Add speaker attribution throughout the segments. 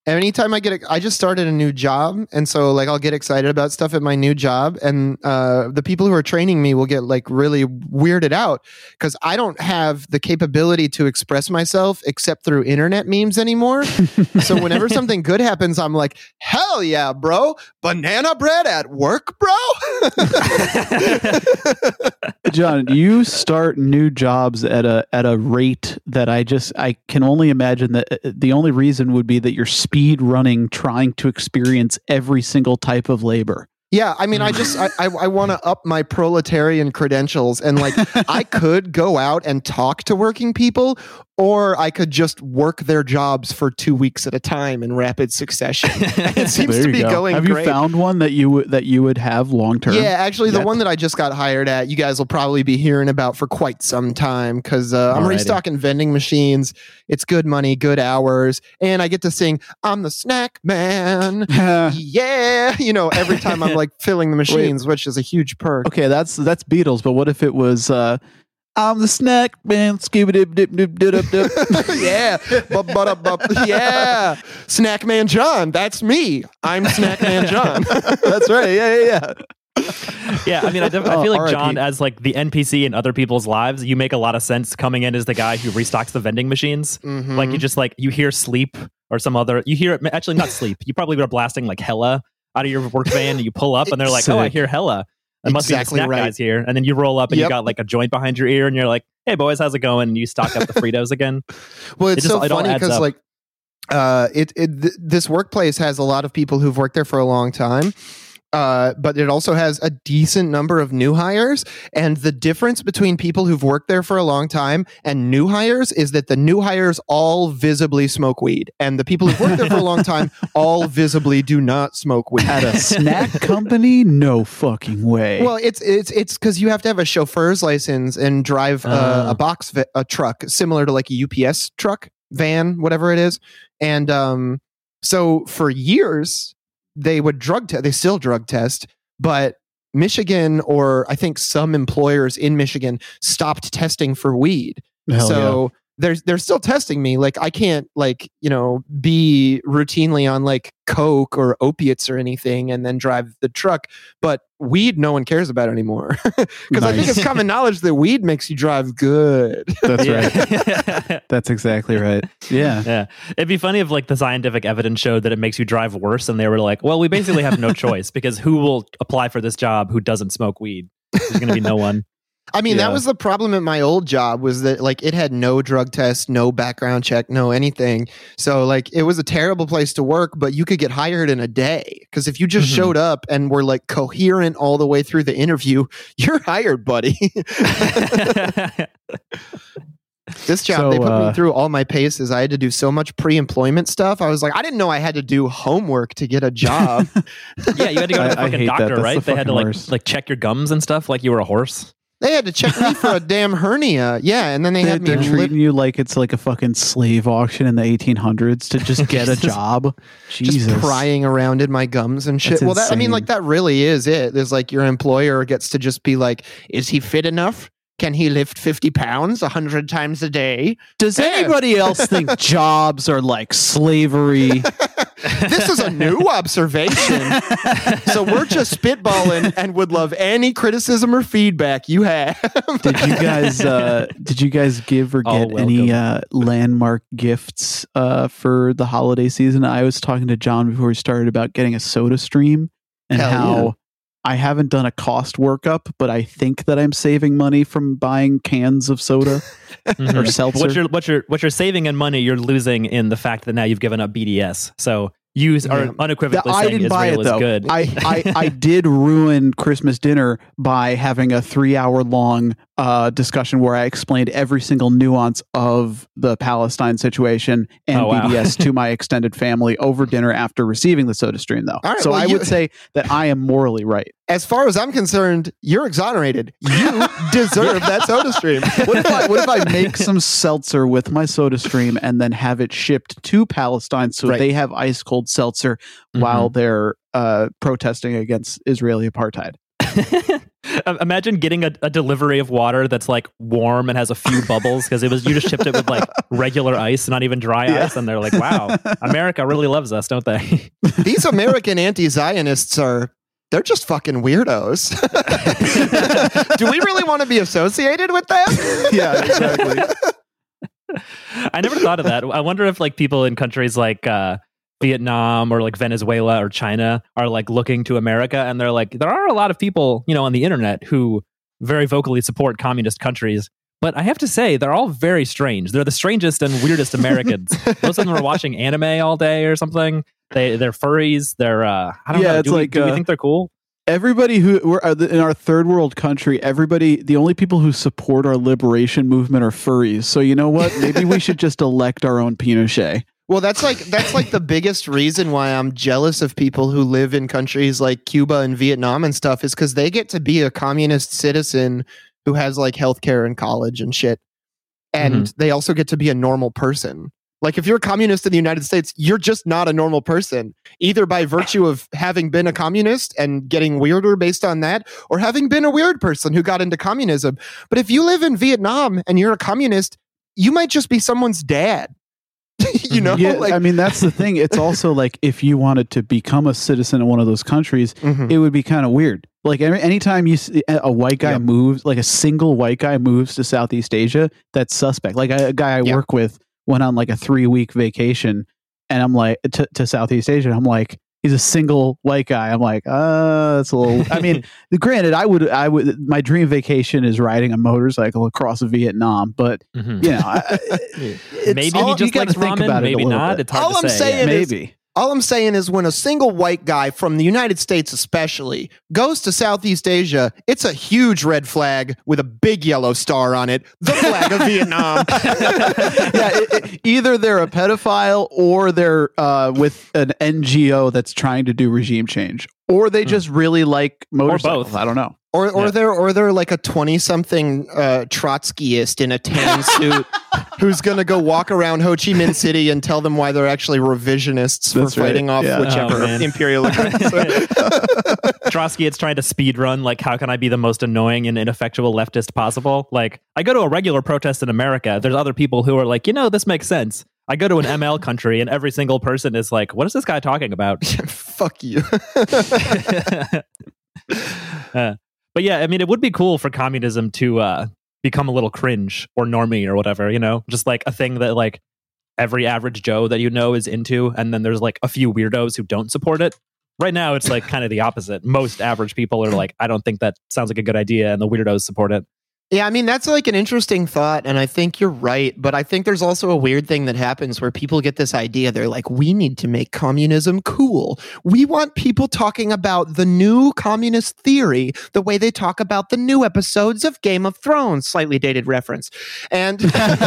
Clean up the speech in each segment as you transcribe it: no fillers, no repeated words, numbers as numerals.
Speaker 1: anytime I just started a new job, and so like I'll get excited about stuff at my new job, and the people who are training me will get like really weirded out because I don't have the capability to express myself except through internet memes anymore. So whenever something good happens, I'm like, hell yeah, bro! Banana bread at work, bro.
Speaker 2: John, you start new jobs at a rate that I can only imagine that the only reason would be that you're speed running trying to experience every single type of labor.
Speaker 1: Yeah, I mean, I want to up my proletarian credentials, and like I could go out and talk to working people, or I could just work their jobs for 2 weeks at a time in rapid succession. And it seems to be going great.
Speaker 2: Have you found one that you would have long term?
Speaker 1: Yeah, actually, the one that I just got hired at, you guys will probably be hearing about for quite some time because I'm restocking vending machines. It's good money, good hours, and I get to sing "I'm the Snack Man." Yeah, every time I'm like filling the machines, which is a huge perk.
Speaker 2: Okay, that's Beatles, but what if it was I'm the Snack Man, skibba-dip-dip-dip-dip-dip.
Speaker 1: Yeah, yeah, Snack Man John, that's me. I'm Snack Man John.
Speaker 2: That's right. Yeah.
Speaker 3: Yeah, I mean, I feel like John, as like the NPC in other people's lives, you make a lot of sense coming in as the guy who restocks the vending machines. Mm-hmm. Like you just you hear Sleep or some other, you hear actually not Sleep. You probably were blasting like Hella out of your work van, and you pull up and they're like, sick. Oh, I hear Hella. It must be the snack guys here. And then you roll up and you got like a joint behind your ear and you're like, hey boys, how's it going? And you stock up the Fritos again.
Speaker 1: Well, it's so funny because like this workplace has a lot of people who've worked there for a long time. But it also has a decent number of new hires. And the difference between people who've worked there for a long time and new hires is that the new hires all visibly smoke weed. And the people who've worked there for a long time all visibly do not smoke weed.
Speaker 2: At a snack company? No fucking way.
Speaker 1: Well, it's because you have to have a chauffeur's license and drive a truck, similar to like a UPS truck, van, whatever it is. And so for years, they would they still drug test, but Michigan, or I think some employers in Michigan, stopped testing for weed. Hell yeah. They're still testing me. Like I can't be routinely on like coke or opiates or anything and then drive the truck. But weed, no one cares about anymore because I think it's common knowledge that weed makes you drive good.
Speaker 2: That's right. That's exactly right. Yeah.
Speaker 3: It'd be funny if like the scientific evidence showed that it makes you drive worse, and they were like, well, we basically have no choice because who will apply for this job who doesn't smoke weed? There's going to be no one.
Speaker 1: I mean, that was the problem at my old job, was that like it had no drug test, no background check, no anything. So like it was a terrible place to work, but you could get hired in a day. Because if you just showed up and were like coherent all the way through the interview, you're hired, buddy. This job, they put me through all my paces. I had to do so much pre-employment stuff. I was like, I didn't know I had to do homework to get a job.
Speaker 3: Yeah, you had to go to the fucking doctor, right? They had to like check your gums and stuff like you were a horse.
Speaker 1: They had to check me for a damn hernia. Yeah, and then they're
Speaker 2: treating you like it's like a fucking slave auction in the 1800s to just get a job. Jesus.
Speaker 1: Just prying around in my gums and shit.
Speaker 2: That's insane.
Speaker 1: That really is it. There's like your employer gets to just be like, is he fit enough? Can he lift 50 pounds 100 times a day?
Speaker 2: Does anybody else think jobs are like slavery?
Speaker 1: This is a new observation. So we're just spitballing and would love any criticism or feedback you have.
Speaker 2: Did you guys give or get any landmark gifts for the holiday season? I was talking to John before we started about getting a Soda Stream and I haven't done a cost workup, but I think that I'm saving money from buying cans of soda or seltzer.
Speaker 3: What you're saving in money, you're losing in the fact that now you've given up BDS. So you are unequivocally saying Israel is good.
Speaker 2: I did ruin Christmas dinner by having a 3-hour long discussion where I explained every single nuance of the Palestine situation and BDS to my extended family over dinner after receiving the Soda Stream, though. Right, so I would say that I am morally right.
Speaker 1: As far as I'm concerned, you're exonerated. You deserve that Soda Stream.
Speaker 2: What if I make some seltzer with my Soda Stream and then have it shipped to Palestine so they have ice cold seltzer while they're protesting against Israeli apartheid?
Speaker 3: Imagine getting a delivery of water that's like warm and has a few bubbles because you just shipped it with like regular ice, not even dry ice, and they're like, "Wow, America really loves us, don't they?"
Speaker 1: These American anti-Zionists they're just fucking weirdos. Do we really want to be associated with them?
Speaker 2: Yeah, exactly.
Speaker 3: I never thought of that. I wonder if like people in countries like Vietnam or like Venezuela or China are like looking to America, and they're like, there are a lot of people, on the internet who very vocally support communist countries. But I have to say, they're all very strange. They're the strangest and weirdest Americans. Most of them are watching anime all day or something. They're furries. They're I don't know.
Speaker 2: It's
Speaker 3: do we think they're cool?
Speaker 2: Everybody we're in our third world country, the only people who support our liberation movement are furries. So you know what? Maybe we should just elect our own Pinochet.
Speaker 1: Well, that's like the biggest reason why I'm jealous of people who live in countries like Cuba and Vietnam and stuff, is because they get to be a communist citizen who has like healthcare and college and shit. And they also get to be a normal person. Like if you're a communist in the United States, you're just not a normal person, either by virtue of having been a communist and getting weirder based on that, or having been a weird person who got into communism. But if you live in Vietnam and you're a communist, you might just be someone's dad.
Speaker 2: Yeah, I mean, that's the thing. It's also like if you wanted to become a citizen in one of those countries, it would be kind of weird. Like anytime you see a white guy moves, like a single white guy moves to Southeast Asia, that's suspect. Like a guy I work with went on like a 3-week vacation, and I'm like to Southeast Asia. And I'm like, he's a single white guy. I'm like, that's a little. I mean, granted, I would. My dream vacation is riding a motorcycle across Vietnam, but maybe
Speaker 3: he just likes ramen. Maybe not. It's hard to say.
Speaker 2: Maybe.
Speaker 1: All I'm saying is when a single white guy from the United States especially goes to Southeast Asia, it's a huge red flag with a big yellow star on it, the flag of Vietnam.
Speaker 2: Either they're a pedophile or they're with an NGO that's trying to do regime change, or they just really like motorcycles.
Speaker 3: Or both.
Speaker 2: I don't know.
Speaker 1: Or they're like a 20-something Trotskyist in a tan suit who's going to go walk around Ho Chi Minh City and tell them why they're actually revisionists for fighting off whichever imperial aggressor.
Speaker 3: Trotsky, it's trying to speed run, like, how can I be the most annoying and ineffectual leftist possible? Like, I go to a regular protest in America. There's other people who are like, this makes sense. I go to an ML country and every single person is like, what is this guy talking about?
Speaker 1: Fuck you.
Speaker 3: But yeah, I mean, it would be cool for communism to become a little cringe or normie or whatever, just like a thing that like every average Joe that is into. And then there's like a few weirdos who don't support it. Right now, it's like kind of the opposite. Most average people are like, I don't think that sounds like a good idea. And the weirdos support it.
Speaker 1: Yeah, I mean, that's like an interesting thought, and I think you're right, but I think there's also a weird thing that happens where people get this idea. They're like, we need to make communism cool. We want people talking about the new communist theory the way they talk about the new episodes of Game of Thrones, slightly dated reference. And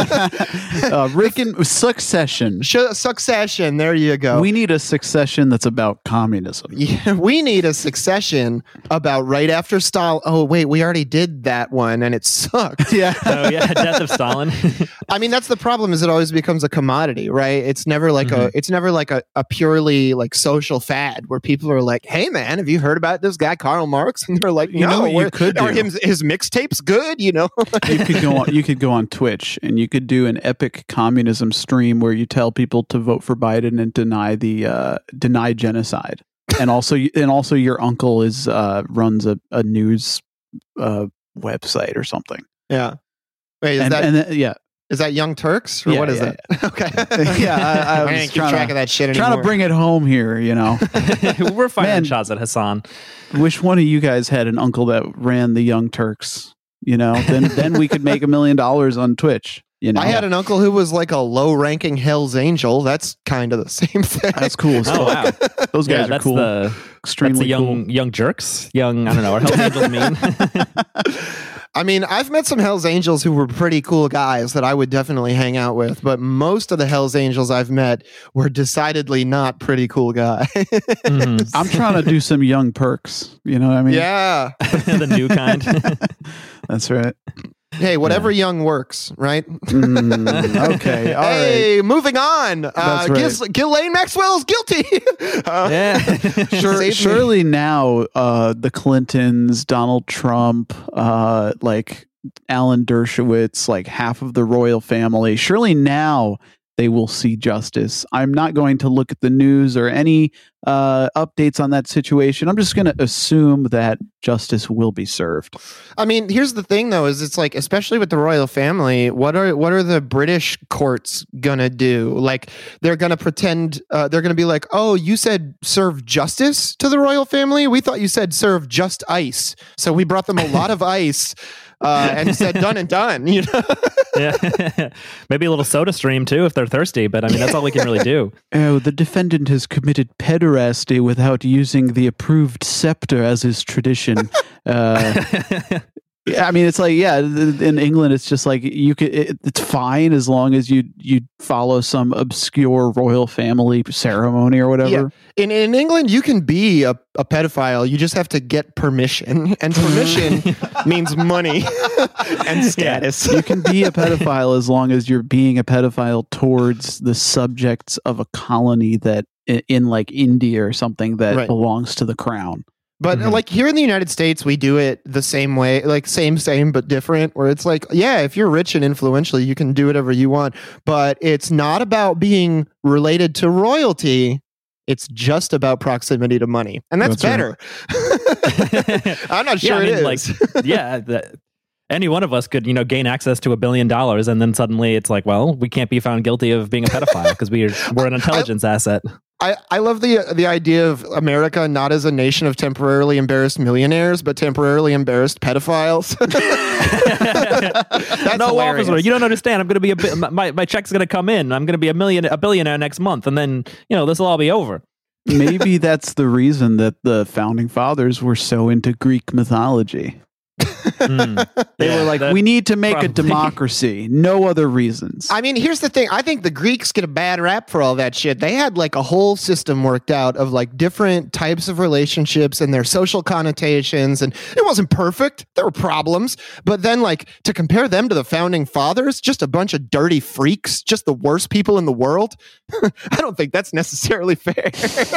Speaker 2: Rick and Succession.
Speaker 1: Succession, there you go.
Speaker 2: We need a Succession that's about communism.
Speaker 1: Yeah, we need a Succession about right after Stalin. Oh, wait, we already did that one, and it's sucked.
Speaker 2: Yeah.
Speaker 3: Oh yeah, Death of Stalin.
Speaker 1: I mean, that's the problem, is it always becomes a commodity, right? It's never like a purely like social fad where people are like, hey man, have you heard about this guy Karl Marx? And they're like, no,
Speaker 2: you could
Speaker 1: are his mixtapes good? You
Speaker 2: could go on Twitch and you could do an epic communism stream where you tell people to vote for Biden and deny genocide. And also your uncle runs a news website or something.
Speaker 1: Yeah. Wait, is that Young Turks or what is that? Okay.
Speaker 2: Yeah,
Speaker 1: I can't keep track of that shit anymore.
Speaker 2: Trying to bring it home here,
Speaker 3: We're firing shots at Hassan.
Speaker 2: Wish one of you guys had an uncle that ran the Young Turks. Then we could make $1 million on Twitch.
Speaker 1: I had an uncle who was like a low-ranking Hell's Angel. That's kind of the same thing.
Speaker 2: That's cool.
Speaker 3: Oh wow,
Speaker 2: those guys are cool. Extremely
Speaker 3: young jerks. I don't know what Hell's Angels mean.
Speaker 1: I mean, I've met some Hell's Angels who were pretty cool guys that I would definitely hang out with, but most of the Hell's Angels I've met were decidedly not pretty cool guys.
Speaker 2: I'm trying to do some young perks. You know what I mean?
Speaker 1: Yeah.
Speaker 3: The new kind.
Speaker 2: That's right.
Speaker 1: Hey, whatever young works, right?
Speaker 2: Okay, all right.
Speaker 1: Moving on. Ghislaine Maxwell's guilty.
Speaker 2: Surely now, the Clintons, Donald Trump, like Alan Dershowitz, like half of the royal family. Surely now they will see justice. I'm not going to look at the news or any updates on that situation. I'm just going to assume that justice will be served.
Speaker 1: I mean, here's the thing, though, is it's like, especially with the royal family, what are the British courts gonna do? Like, they're gonna pretend, they're gonna be like, oh, you said serve justice to the royal family? We thought you said serve just ice. So we brought them a lot of ice. And said done and done, you know.
Speaker 3: Yeah, maybe a little soda stream too if they're thirsty. But I mean, that's all we can really do.
Speaker 2: Oh, the defendant has committed pederasty without using the approved scepter as is tradition. I mean, it's like, in England, it's just like it's fine as long as you follow some obscure royal family ceremony or whatever.
Speaker 1: Yeah. In England, you can be a pedophile. You just have to get permission, and permission means money and status.
Speaker 2: You can be a pedophile as long as you're being a pedophile towards the subjects of a colony that in like India or something that belongs to the crown.
Speaker 1: But like here in the United States, we do it the same way, like same, but different, where it's like, yeah, if you're rich and influential, you can do whatever you want. But it's not about being related to royalty. It's just about proximity to money. And that's better. Right. I'm not sure it is.
Speaker 3: Any one of us could, gain access to $1 billion, and then suddenly it's like, well, we can't be found guilty of being a pedophile because we're an intelligence asset.
Speaker 1: I love the idea of America not as a nation of temporarily embarrassed millionaires, but temporarily embarrassed pedophiles. That's
Speaker 3: no,
Speaker 1: hilarious.
Speaker 3: Officer, you don't understand. I'm going to be my check's going to come in. I'm going to be a billionaire next month, and then this will all be over.
Speaker 2: Maybe that's the reason that the founding fathers were so into Greek mythology. They were like, we need to make a democracy. No other reasons.
Speaker 1: I mean, here's the thing. I think the Greeks get a bad rap for all that shit. They had like a whole system worked out of like different types of relationships and their social connotations. And it wasn't perfect. There were problems. But then like to compare them to the founding fathers, just a bunch of dirty freaks, just the worst people in the world. I don't think that's necessarily fair.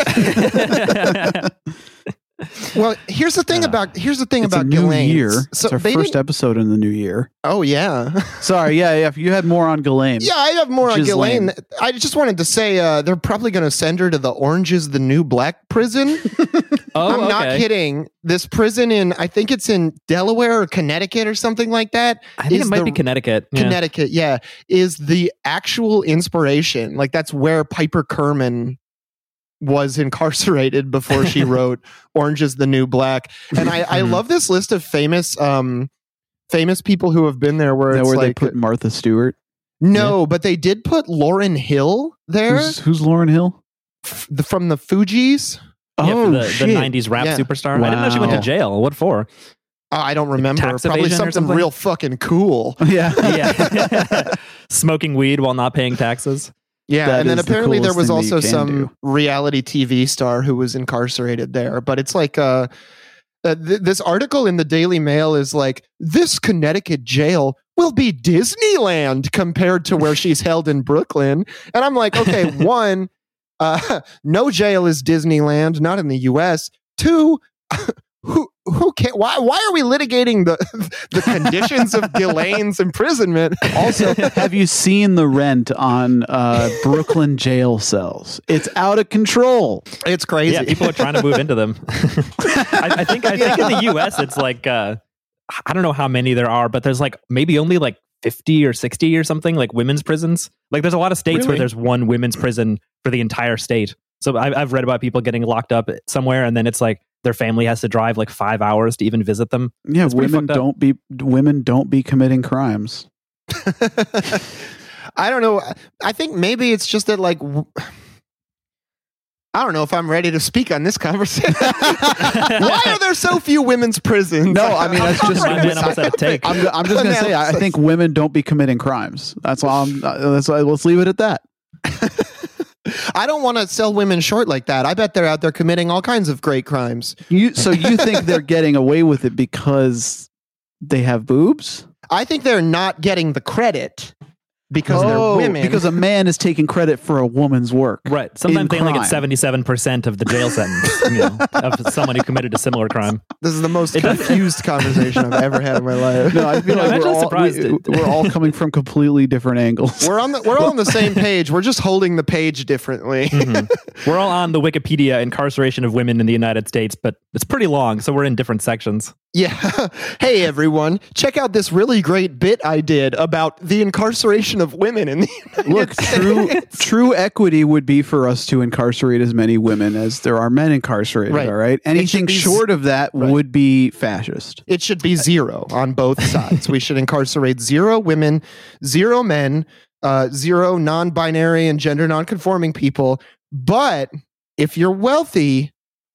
Speaker 1: Well, here's the thing about Ghislaine.
Speaker 2: Year. So it's our first episode in the new year.
Speaker 1: Oh yeah.
Speaker 2: Sorry, if you had more on Ghislaine.
Speaker 1: Yeah, I have more on Ghislaine. I just wanted to say they're probably going to send her to the Orange is the New Black prison. I'm not kidding. This prison I think it's in Delaware or Connecticut or something like that.
Speaker 3: I think it might be Connecticut.
Speaker 1: Connecticut, is the actual inspiration. Like that's where Piper Kerman was incarcerated before she wrote Orange is the New Black. And I love this list of famous people who have been there where
Speaker 2: they put Martha Stewart.
Speaker 1: No, but they did put Lauryn Hill there.
Speaker 2: Who's Lauryn Hill?
Speaker 1: From the Fugees.
Speaker 3: The 90s rap superstar. Wow. I didn't know she went to jail. What for?
Speaker 1: I don't remember. Probably something real fucking cool.
Speaker 2: Yeah.
Speaker 3: Smoking weed while not paying taxes.
Speaker 1: Yeah, and then apparently there was also some reality TV star who was incarcerated there. But it's like this article in the Daily Mail is like, this Connecticut jail will be Disneyland compared to where she's held in Brooklyn. And I'm like, okay, one, no jail is Disneyland, not in the U.S. Two, who can't? Why are we litigating the conditions of Ghislaine's imprisonment?
Speaker 2: Also, have you seen the rent on Brooklyn jail cells? It's out of control.
Speaker 1: It's crazy.
Speaker 3: Yeah, people are trying to move into them. I think in the U.S. it's like I don't know how many there are, but there's like maybe only like 50 or 60 or something, like women's prisons. Like there's a lot of states where there's one women's prison for the entire state. So I've read about people getting locked up somewhere, and then it's like their family has to drive like 5 hours to even visit them.
Speaker 2: Yeah, women don't be committing crimes.
Speaker 1: I don't know. I think maybe it's just that like I don't know if I'm ready to speak on this conversation. Why are there so few women's prisons?
Speaker 2: No, I mean that's just I'm just going to say I think women don't be committing crimes. That's all. Let's leave it at that.
Speaker 1: I don't want to sell women short like that. I bet they're out there committing all kinds of great crimes.
Speaker 2: So you think they're getting away with it because they have boobs?
Speaker 1: I think they're not getting the credit because they're women.
Speaker 2: Because a man is taking credit for a woman's work.
Speaker 3: Right. Sometimes they only get 77% of the jail sentence of someone who committed a similar crime.
Speaker 1: This is the most confused conversation I've ever had in my life.
Speaker 2: No, I feel like we're all coming from completely different angles.
Speaker 1: We're all on the same page. We're just holding the page differently.
Speaker 3: Mm-hmm. We're all on the Wikipedia incarceration of women in the United States, but it's pretty long, so we're in different sections.
Speaker 1: Yeah. Hey, everyone. Check out this really great bit I did about the incarceration of women in the United States.
Speaker 2: True equity would be for us to incarcerate as many women as there are men incarcerated, all right? Anything short of that would be fascist.
Speaker 1: It should be 0 on both sides. We should incarcerate 0 women, 0 men, 0 non-binary and gender non-conforming people. But if you're wealthy...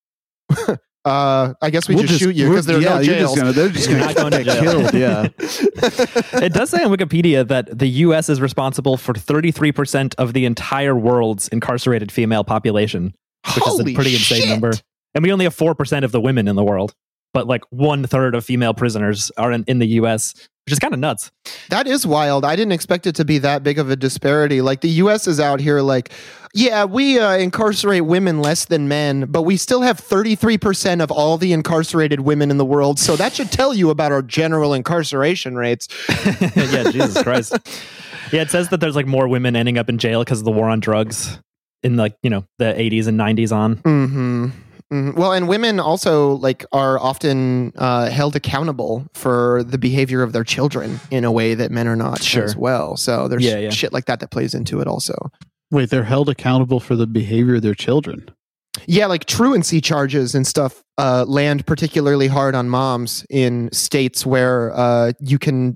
Speaker 1: I guess we'll just shoot you because there are no jails.
Speaker 2: They're just going to get killed. Yeah.
Speaker 3: It does say on Wikipedia that the U.S. is responsible for 33% of the entire world's incarcerated female population, which is a pretty insane number. And we only have 4% of the women in the world, but like 1/3 of female prisoners are in the U.S., which is kind of nuts.
Speaker 1: That is wild. I didn't expect it to be that big of a disparity. Like the U.S. is out here like, yeah, we incarcerate women less than men, but we still have 33% of all the incarcerated women in the world. So that should tell you about our general incarceration rates.
Speaker 3: Yeah, Jesus Christ. Yeah, it says that there's like more women ending up in jail because of the war on drugs in like, the 80s and 90s on.
Speaker 1: Mm-hmm. Well, and women also like are often held accountable for the behavior of their children in a way that men are not as well. So there's shit like that plays into it also.
Speaker 2: Wait, they're held accountable for the behavior of their children?
Speaker 1: Yeah, like truancy charges and stuff land particularly hard on moms in states where you can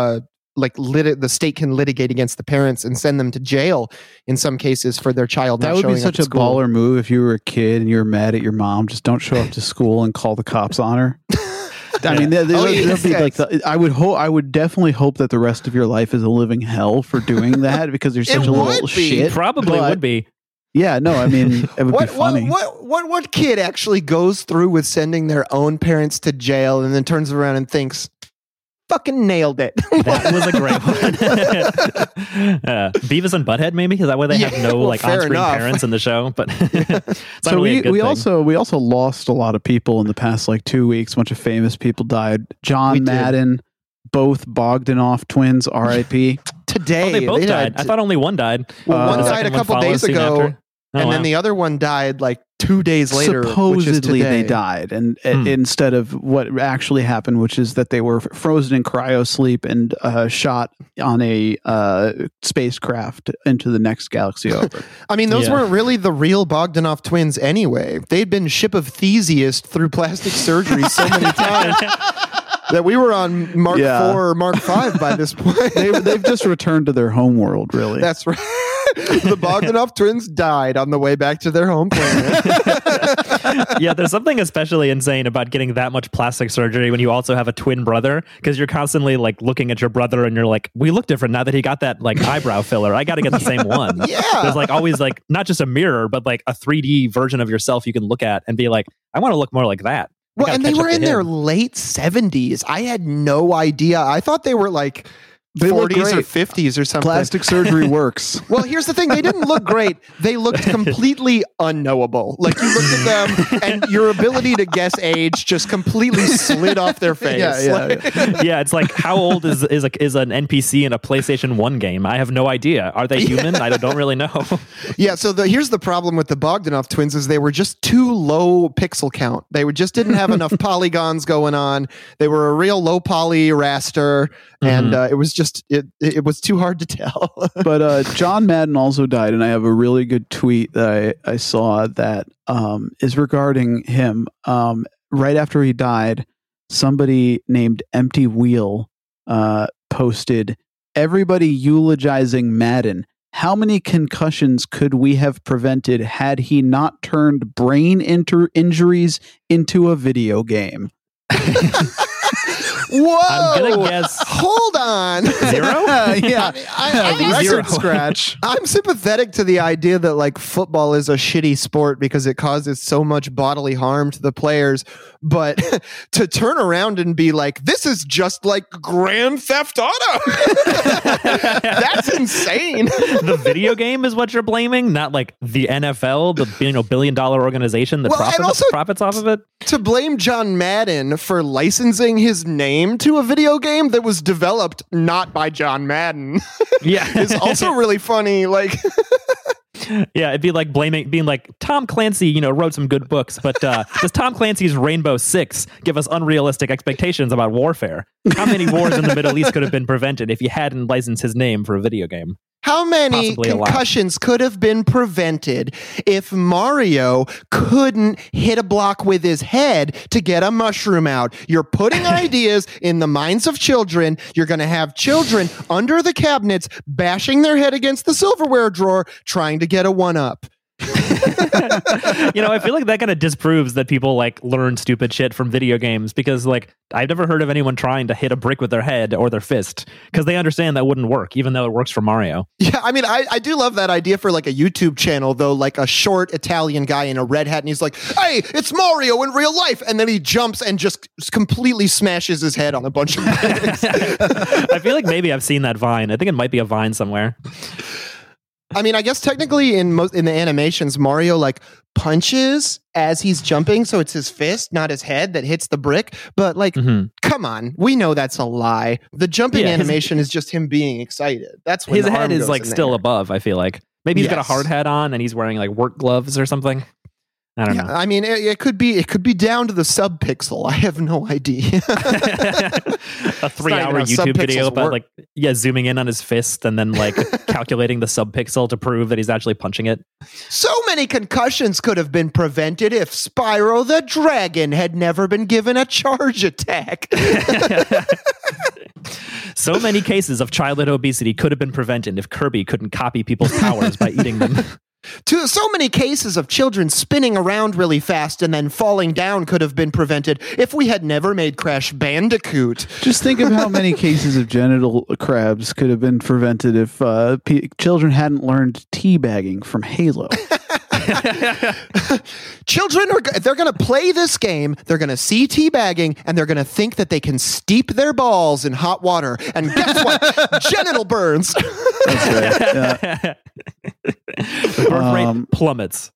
Speaker 1: the state can litigate against the parents and send them to jail in some cases for their child not showing up. That would be
Speaker 2: such a baller move if you were a kid and you were mad at your mom. Just don't show up to school and call the cops on her. I mean, I would definitely hope that the rest of your life is a living hell for doing that because you're such a little shit.
Speaker 3: Probably would be.
Speaker 2: Yeah, no, I mean, it would be funny.
Speaker 1: What kid actually goes through with sending their own parents to jail and then turns around and thinks, fucking nailed it.
Speaker 3: That was a great one. Beavis and Butthead, maybe? Is that why they have no on-screen parents in the show? But
Speaker 2: so we also lost a lot of people in the past 2 weeks. A bunch of famous people died. John Madden, both Bogdanoff twins, R.I.P.
Speaker 1: Today.
Speaker 3: Oh, they both died. I thought only one died.
Speaker 1: Well, one died a couple days ago. Then the other one died 2 days later.
Speaker 2: Supposedly they died, and instead of what actually happened, which is that they were frozen in cryosleep and shot on a spacecraft into the next galaxy over.
Speaker 1: I mean, those weren't really the real Bogdanoff twins anyway. They'd been Ship of Theseus through plastic surgery so many times that we were on Mark 4 or Mark 5 by this point.
Speaker 2: They've just returned to their home world, really.
Speaker 1: That's right. The Bogdanoff twins died on the way back to their home planet.
Speaker 3: Yeah, there's something especially insane about getting that much plastic surgery when you also have a twin brother, because you're constantly looking at your brother and you're like, we look different now that he got that eyebrow filler. I got to get the same one.
Speaker 1: Yeah.
Speaker 3: There's always not just a mirror, but a 3D version of yourself you can look at and be like, I want to look more like that.
Speaker 1: Well, and they were in their late 70s. I had no idea. I thought they were 40s or 50s or something.
Speaker 2: Plastic surgery works.
Speaker 1: Well, here's the thing. They didn't look great. They looked completely unknowable. You looked at them and your ability to guess age just completely slid off their face.
Speaker 3: Yeah, it's how old is an NPC in a PlayStation 1 game? I have no idea. Are they human? I don't really know.
Speaker 1: Yeah, so here's the problem with the Bogdanoff twins is they were just too low pixel count. They just didn't have enough polygons going on. They were a real low poly raster, and it was just it was too hard to tell.
Speaker 2: But John Madden also died, and I have a really good tweet that I saw that is regarding him. Right after he died, somebody named Empty Wheel posted, "Everybody eulogizing Madden. How many concussions could we have prevented had he not turned brain injuries into a video game?"
Speaker 1: Whoa!
Speaker 3: I'm gonna guess.
Speaker 1: Hold on.
Speaker 3: 0?
Speaker 2: Yeah, record scratch.
Speaker 1: I'm sympathetic to the idea that like football is a shitty sport because it causes so much bodily harm to the players, but to turn around and be like, this is just like Grand Theft Auto. That's insane.
Speaker 3: The video game is what you're blaming, not like the NFL, the billion-dollar organization that profits off of it.
Speaker 1: To blame John Madden for licensing his name to a video game that was developed not by John Madden, is also really funny. Like,
Speaker 3: yeah, it'd be like being like Tom Clancy, wrote some good books, but does Tom Clancy's Rainbow Six give us unrealistic expectations about warfare? How many wars in the Middle East could have been prevented if you hadn't licensed his name for a video game?
Speaker 1: How many concussions could have been prevented if Mario couldn't hit a block with his head to get a mushroom out? You're putting ideas in the minds of children. You're going to have children under the cabinets bashing their head against the silverware drawer trying to get a one-up.
Speaker 3: I feel like that kind of disproves that people like learn stupid shit from video games, because like I've never heard of anyone trying to hit a brick with their head or their fist because they understand that wouldn't work, even though it works for Mario.
Speaker 1: Yeah, I mean, I do love that idea for like a YouTube channel, though, like a short Italian guy in a red hat, and he's like, hey, it's Mario in real life, and then he jumps and just completely smashes his head on a bunch of bricks.
Speaker 3: I feel like maybe I've seen that Vine. I think it might be a Vine somewhere.
Speaker 1: I mean, I guess technically in the animations, Mario like punches as he's jumping, so it's his fist, not his head, that hits the brick. But like, come on, we know that's a lie. The jumping animation is just him being excited. That's when
Speaker 3: his head is like still above. I feel like maybe he's got a hard hat on and he's wearing like work gloves or something. I don't know.
Speaker 1: I mean, it could be down to the sub-pixel. I have no idea.
Speaker 3: A 3-hour YouTube video about like zooming in on his fist and then like calculating the sub-pixel to prove that he's actually punching it.
Speaker 1: So many concussions could have been prevented if Spyro the Dragon had never been given a charge attack.
Speaker 3: So many cases of childhood obesity could have been prevented if Kirby couldn't copy people's powers by eating them.
Speaker 1: So many cases of children spinning around really fast and then falling down could have been prevented if we had never made Crash Bandicoot.
Speaker 2: Just think of how many cases of genital crabs could have been prevented if children hadn't learned teabagging from Halo.
Speaker 1: Children they're going to play this game, they're going to see teabagging, and they're going to think that they can steep their balls in hot water. And guess what? Genital burns.
Speaker 2: That's right. Yeah.
Speaker 3: The birth rate plummets.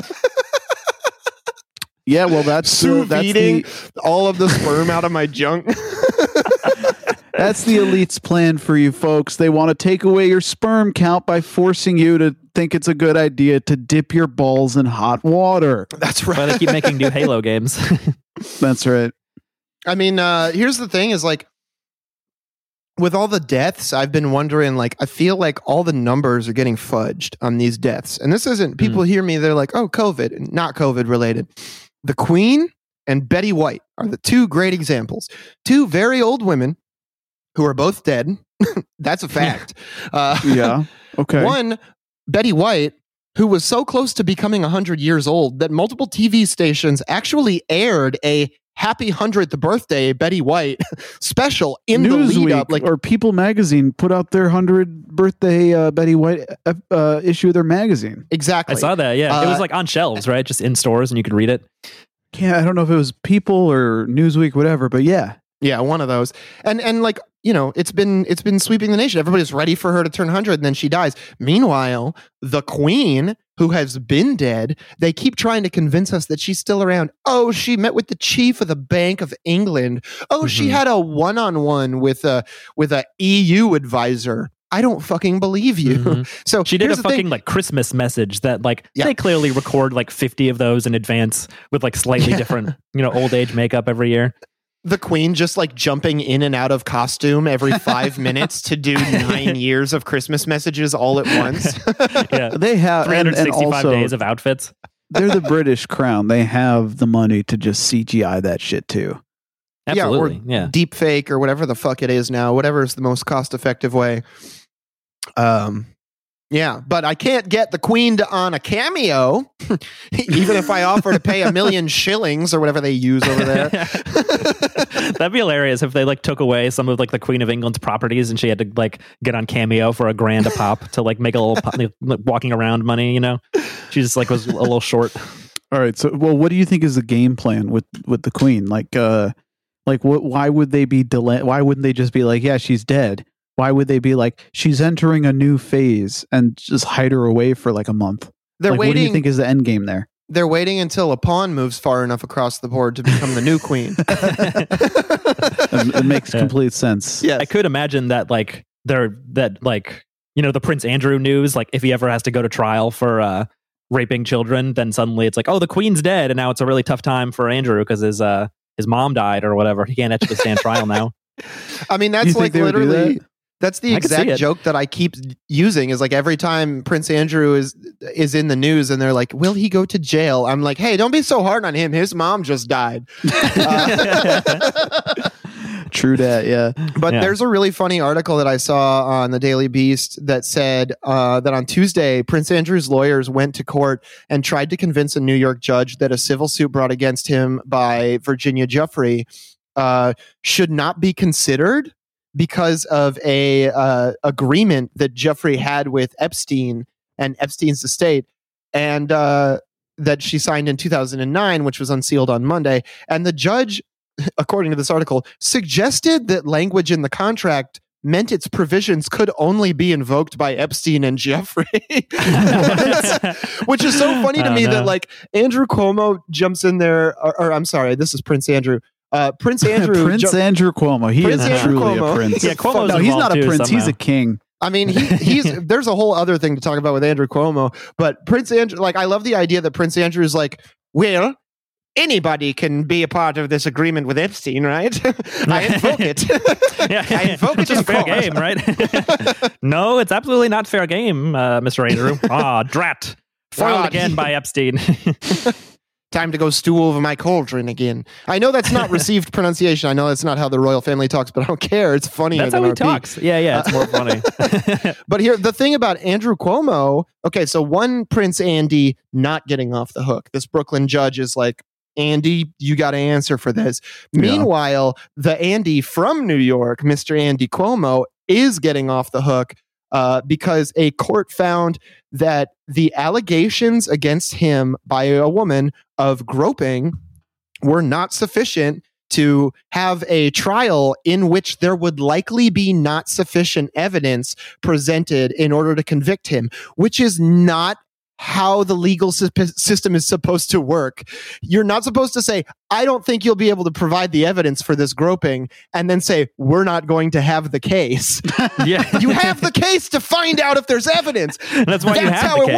Speaker 1: Yeah, well, that's all of the sperm out of my junk.
Speaker 2: That's the elite's plan for you folks. They want to take away your sperm count by forcing you to think it's a good idea to dip your balls in hot water.
Speaker 1: That's right.
Speaker 3: But they keep making new Halo games.
Speaker 2: That's right.
Speaker 1: I mean, here's the thing is like, with all the deaths, I've been wondering, like, I feel like all the numbers are getting fudged on these deaths. And this isn't, people hear me, they're like, oh, COVID, not COVID related. The Queen and Betty White are the two great examples. Two very old women who are both dead. That's a fact.
Speaker 2: Yeah. Okay.
Speaker 1: One, Betty White, who was so close to becoming 100 years old that multiple TV stations actually aired a happy 100th birthday Betty White special in the lead up. Like,
Speaker 2: or People Magazine put out their 100th birthday Betty White issue of their magazine.
Speaker 1: Exactly.
Speaker 3: I saw that. Yeah. It was like on shelves, right? Just in stores and you could read it.
Speaker 2: Yeah. I don't know if it was People or Newsweek, whatever, but yeah.
Speaker 1: Yeah, one of those. And like, you know, it's been sweeping the nation. Everybody's ready for her to turn 100 and then she dies. Meanwhile, the Queen, who has been dead, they keep trying to convince us that she's still around. Oh, she met with the chief of the Bank of England. Oh, she had a one-on-one with a EU advisor. I don't fucking believe you. So
Speaker 3: she did a fucking like Christmas message that like they clearly record like 50 of those in advance with like slightly different, old age makeup every year.
Speaker 1: The Queen just like jumping in and out of costume every 5 minutes to do 9 years of Christmas messages all at once.
Speaker 3: Yeah,
Speaker 2: they have
Speaker 3: 365 days of outfits.
Speaker 2: They're the British Crown. They have the money to just CGI that shit too.
Speaker 3: Absolutely.
Speaker 1: Yeah, or deep fake or whatever the fuck it is now. Whatever is the most cost effective way. Yeah, but I can't get the Queen on a cameo, even if I offer to pay 1,000,000 shillings or whatever they use over there.
Speaker 3: That'd be hilarious if they like took away some of like the Queen of England's properties and she had to like get on Cameo for $1,000 a pop to like make a little walking around money. You know, she just like was a little short.
Speaker 2: All right, so what do you think is the game plan with the Queen? Like what? Why would they be delay? Why wouldn't they just be like, yeah, she's dead? Why would they be like, she's entering a new phase and just hide her away for like a month?
Speaker 1: They're waiting.
Speaker 2: What do you think is the end game there?
Speaker 1: They're waiting until a pawn moves far enough across the board to become the new queen.
Speaker 2: It makes complete sense.
Speaker 1: Yes.
Speaker 3: I could imagine that like the Prince Andrew news, like if he ever has to go to trial for raping children, then suddenly it's like, oh, the Queen's dead, and now it's a really tough time for Andrew because his mom died or whatever. He can't actually stand trial now.
Speaker 1: I mean, that's like literally. That's the exact joke that I keep using is like every time Prince Andrew is in the news and they're like, will he go to jail? I'm like, hey, don't be so hard on him. His mom just died.
Speaker 2: True that, yeah.
Speaker 1: But there's a really funny article that I saw on the Daily Beast that said that on Tuesday, Prince Andrew's lawyers went to court and tried to convince a New York judge that a civil suit brought against him by Virginia Giuffre should not be considered because of a agreement that Giuffre had with Epstein and Epstein's estate, and that she signed in 2009, which was unsealed on Monday. And the judge, according to this article, suggested that language in the contract meant its provisions could only be invoked by Epstein and Giuffre. Which is so funny to me that like Andrew Cuomo jumps in there, or I'm sorry, this is Prince Andrew. Prince Andrew
Speaker 2: Andrew Cuomo. He is truly a prince.
Speaker 3: Yeah, Cuomo's
Speaker 2: no, he's not a prince.
Speaker 3: Somehow.
Speaker 2: He's a king.
Speaker 1: I mean, he's there's a whole other thing to talk about with Andrew Cuomo, but Prince Andrew, like, I love the idea that Prince Andrew is like, well, anybody can be a part of this agreement with Epstein, right? I invoke it. I invoke it
Speaker 3: as fair game, right? No, it's absolutely not fair game, Mr. Andrew. Drat. Foiled again by Epstein.
Speaker 1: Time to go stew over my cauldron again. I know that's not received pronunciation. I know that's not how the royal family talks, but I don't care. It's funny.
Speaker 3: That's how he talks. Yeah, it's more funny.
Speaker 1: But here, the thing about Andrew Cuomo, okay, so one Prince Andy not getting off the hook. This Brooklyn judge is like, Andy, you got to answer for this. Yeah. Meanwhile, the Andy from New York, Mr. Andy Cuomo, is getting off the hook because a court found that the allegations against him by a woman of groping were not sufficient to have a trial in which there would likely be not sufficient evidence presented in order to convict him, which is not how the legal system is supposed to work. You're not supposed to say, I don't think you'll be able to provide the evidence for this groping, and then say, we're not going to have the case.
Speaker 3: Yeah.
Speaker 1: You have the case to find out if there's evidence.
Speaker 3: That's why you have
Speaker 1: how
Speaker 3: the
Speaker 1: it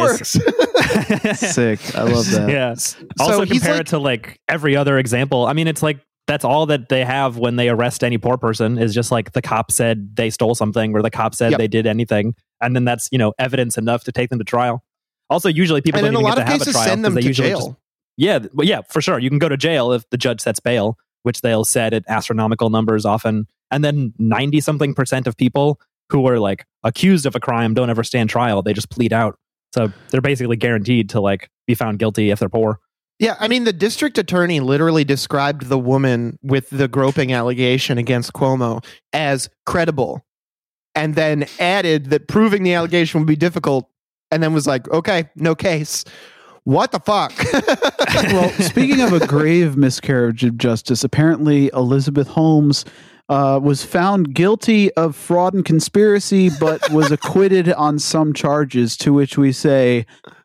Speaker 3: case.
Speaker 1: works.
Speaker 2: Sick. I love that.
Speaker 3: Yeah. Also compare it to like every other example. I mean, it's like, that's all that they have when they arrest any poor person is just like the cop said they stole something or the cop said they did anything. And then that's, evidence enough to take them to trial. Also, usually people don't even get to have a trial.
Speaker 1: Send them to jail.
Speaker 3: Yeah, for sure. You can go to jail if the judge sets bail, which they'll set at astronomical numbers often. And then 90-something% of people who are like accused of a crime don't ever stand trial. They just plead out. So they're basically guaranteed to like be found guilty if they're poor.
Speaker 1: Yeah, I mean, the district attorney literally described the woman with the groping allegation against Cuomo as credible, and then added that proving the allegation would be difficult, and then was like, okay, no case. What the fuck?
Speaker 2: Well, speaking of a grave miscarriage of justice, apparently Elizabeth Holmes was found guilty of fraud and conspiracy, but was acquitted on some charges, to which we say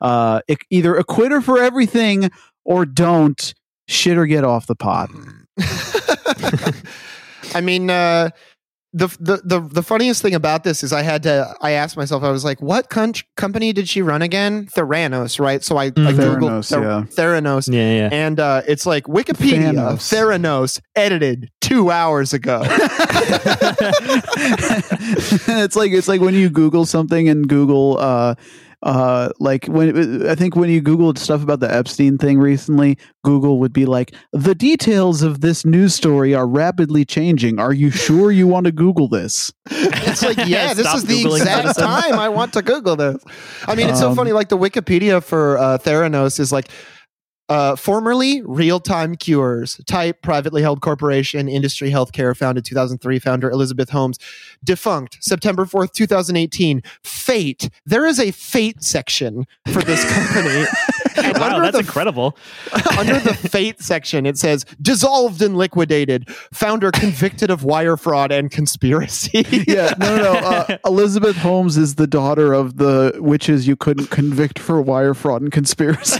Speaker 2: either acquit her for everything or don't shit or get off the pot.
Speaker 1: I mean, the funniest thing about this is I asked myself, I was like, what company did she run again? Theranos, right? So I Googled Theranos.
Speaker 3: Yeah.
Speaker 1: And it's like Wikipedia, Theranos, edited 2 hours ago.
Speaker 2: It's like when you Google something and Google Like when I think when you Googled stuff about the Epstein thing recently, Google would be like, the details of this news story are rapidly changing. Are you sure you want to Google this?
Speaker 1: It's like, yeah, this is the exact time I want to Google this. I mean, it's so funny. Like the Wikipedia for Theranos is like, formerly Real-Time Cures, type privately held corporation, industry healthcare, founded 2003, founder Elizabeth Holmes, defunct September 4th, 2018. Fate. There is a fate section for this company.
Speaker 3: And wow, that's incredible.
Speaker 1: Under the fate section, it says dissolved and liquidated. Founder convicted of wire fraud and conspiracy.
Speaker 2: Yeah, no. Elizabeth Holmes is the daughter of the witches you couldn't convict for wire fraud and conspiracy.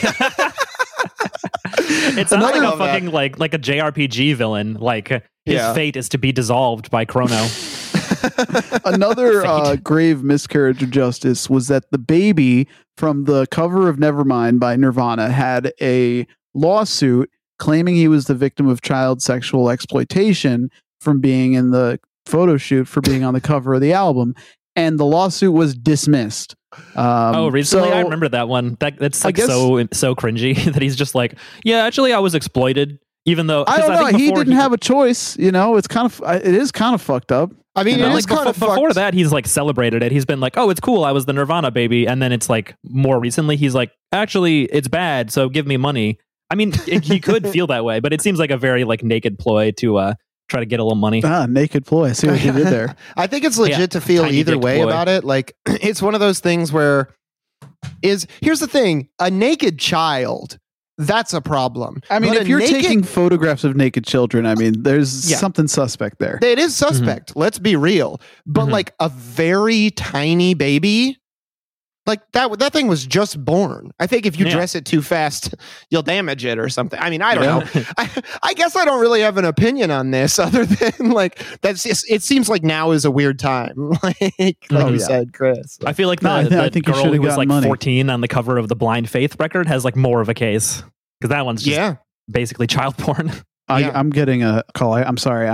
Speaker 3: It's not like a fucking like a JRPG villain. Like his fate is to be dissolved by Chrono.
Speaker 2: Another grave miscarriage of justice was that the baby from the cover of Nevermind by Nirvana had a lawsuit claiming he was the victim of child sexual exploitation from being in the photo shoot for being on the cover of the album, and the lawsuit was dismissed.
Speaker 3: Recently? I remember that one. That's like so cringy that he's just like, yeah, actually I was exploited, even though
Speaker 2: I don't know. He didn't have a choice. You know, it is kind of fucked up.
Speaker 1: I mean,
Speaker 3: it is kind of before that he's like celebrated it. He's been like, oh, it's cool, I was the Nirvana baby, and then it's like more recently he's like, actually it's bad, so give me money. I mean, he could feel that way, but it seems like a very like naked ploy to try to get a little money.
Speaker 2: Naked ploy. I see what you did there.
Speaker 1: I think it's legit to feel either way about it. Like, it's one of those things where here's the thing, a naked child, that's a problem.
Speaker 2: I mean, if you're taking photographs of naked children, I mean, there's something suspect there.
Speaker 1: It is suspect. Mm-hmm. Let's be real. But like a very tiny baby, like that thing was just born. I think if you dress it too fast, you'll damage it or something. I mean, I don't know. I guess I don't really have an opinion on this other than like it seems like now is a weird time. like you said, Chris.
Speaker 3: I feel like the girl who was like 14 on the cover of the Blind Faith record has like more of a case, because that one's just basically child porn.
Speaker 2: I'm getting a call. I'm sorry.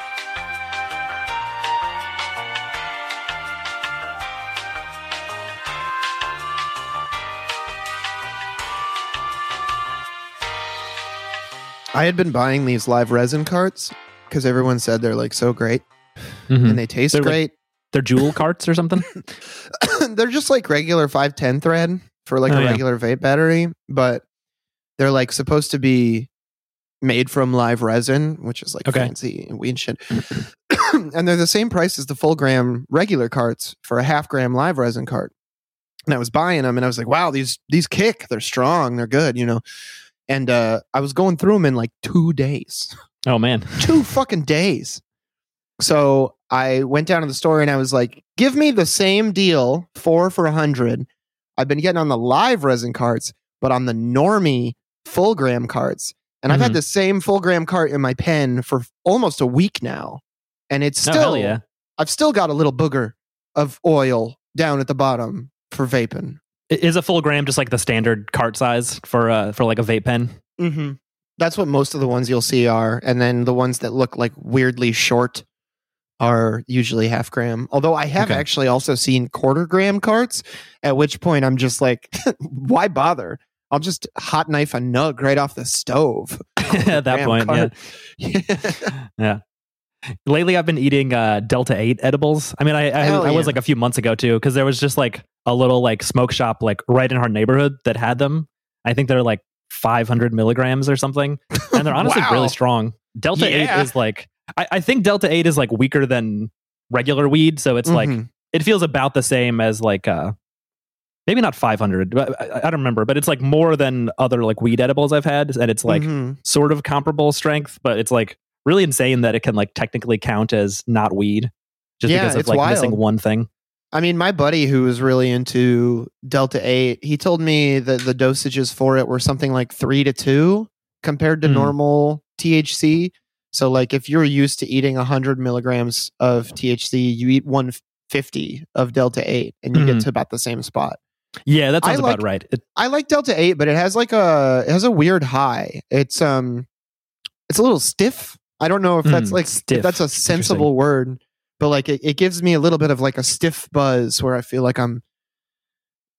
Speaker 1: I had been buying these live resin carts because everyone said they're like so great and they taste great.
Speaker 3: They're jewel carts or something?
Speaker 1: They're just like regular 510 thread for like a regular vape battery, but they're like supposed to be made from live resin, which is like fancy and weed shit. And they're the same price as the full gram regular carts for a half gram live resin cart. And I was buying them and I was like, wow, these kick. They're strong. They're good, you know. And I was going through them in like 2 days.
Speaker 3: Oh, man.
Speaker 1: 2 fucking days. So I went down to the store and I was like, give me the same deal, 4 for $100. I've been getting on the live resin carts, but on the normie full gram carts. And I've had the same full gram cart in my pen for almost a week now. And it's still, I've still got a little booger of oil down at the bottom for vaping.
Speaker 3: Is a full gram just like the standard cart size for like a vape pen?
Speaker 1: Mm-hmm. That's what most of the ones you'll see are. And then the ones that look like weirdly short are usually half gram. Although I have actually also seen quarter gram carts, at which point I'm just like, why bother? I'll just hot knife a nug right off the stove.
Speaker 3: At that point, yeah. Lately, I've been eating Delta 8 edibles. I mean, I was like a few months ago too, because there was just like a little like smoke shop like right in our neighborhood that had them. I think they're like 500 milligrams or something, and they're honestly really strong. Delta 8 is like, I think Delta 8 is like weaker than regular weed, so it's like it feels about the same as like maybe not 500, but I don't remember, but it's like more than other like weed edibles I've had, and it's like sort of comparable strength, but it's like really insane that it can like technically count as not weed just because of like missing one thing.
Speaker 1: I mean, my buddy who was really into Delta 8, he told me that the dosages for it were something like 3-2 compared to normal THC. So like if you're used to eating 100 milligrams of THC, you eat 150 of Delta 8 and you get to about the same spot.
Speaker 3: Yeah, that sounds about right.
Speaker 1: I like Delta 8, but it has a weird high. It's a little stiff. I don't know if that's like if that's a sensible word, but like it gives me a little bit of like a stiff buzz where I feel like I'm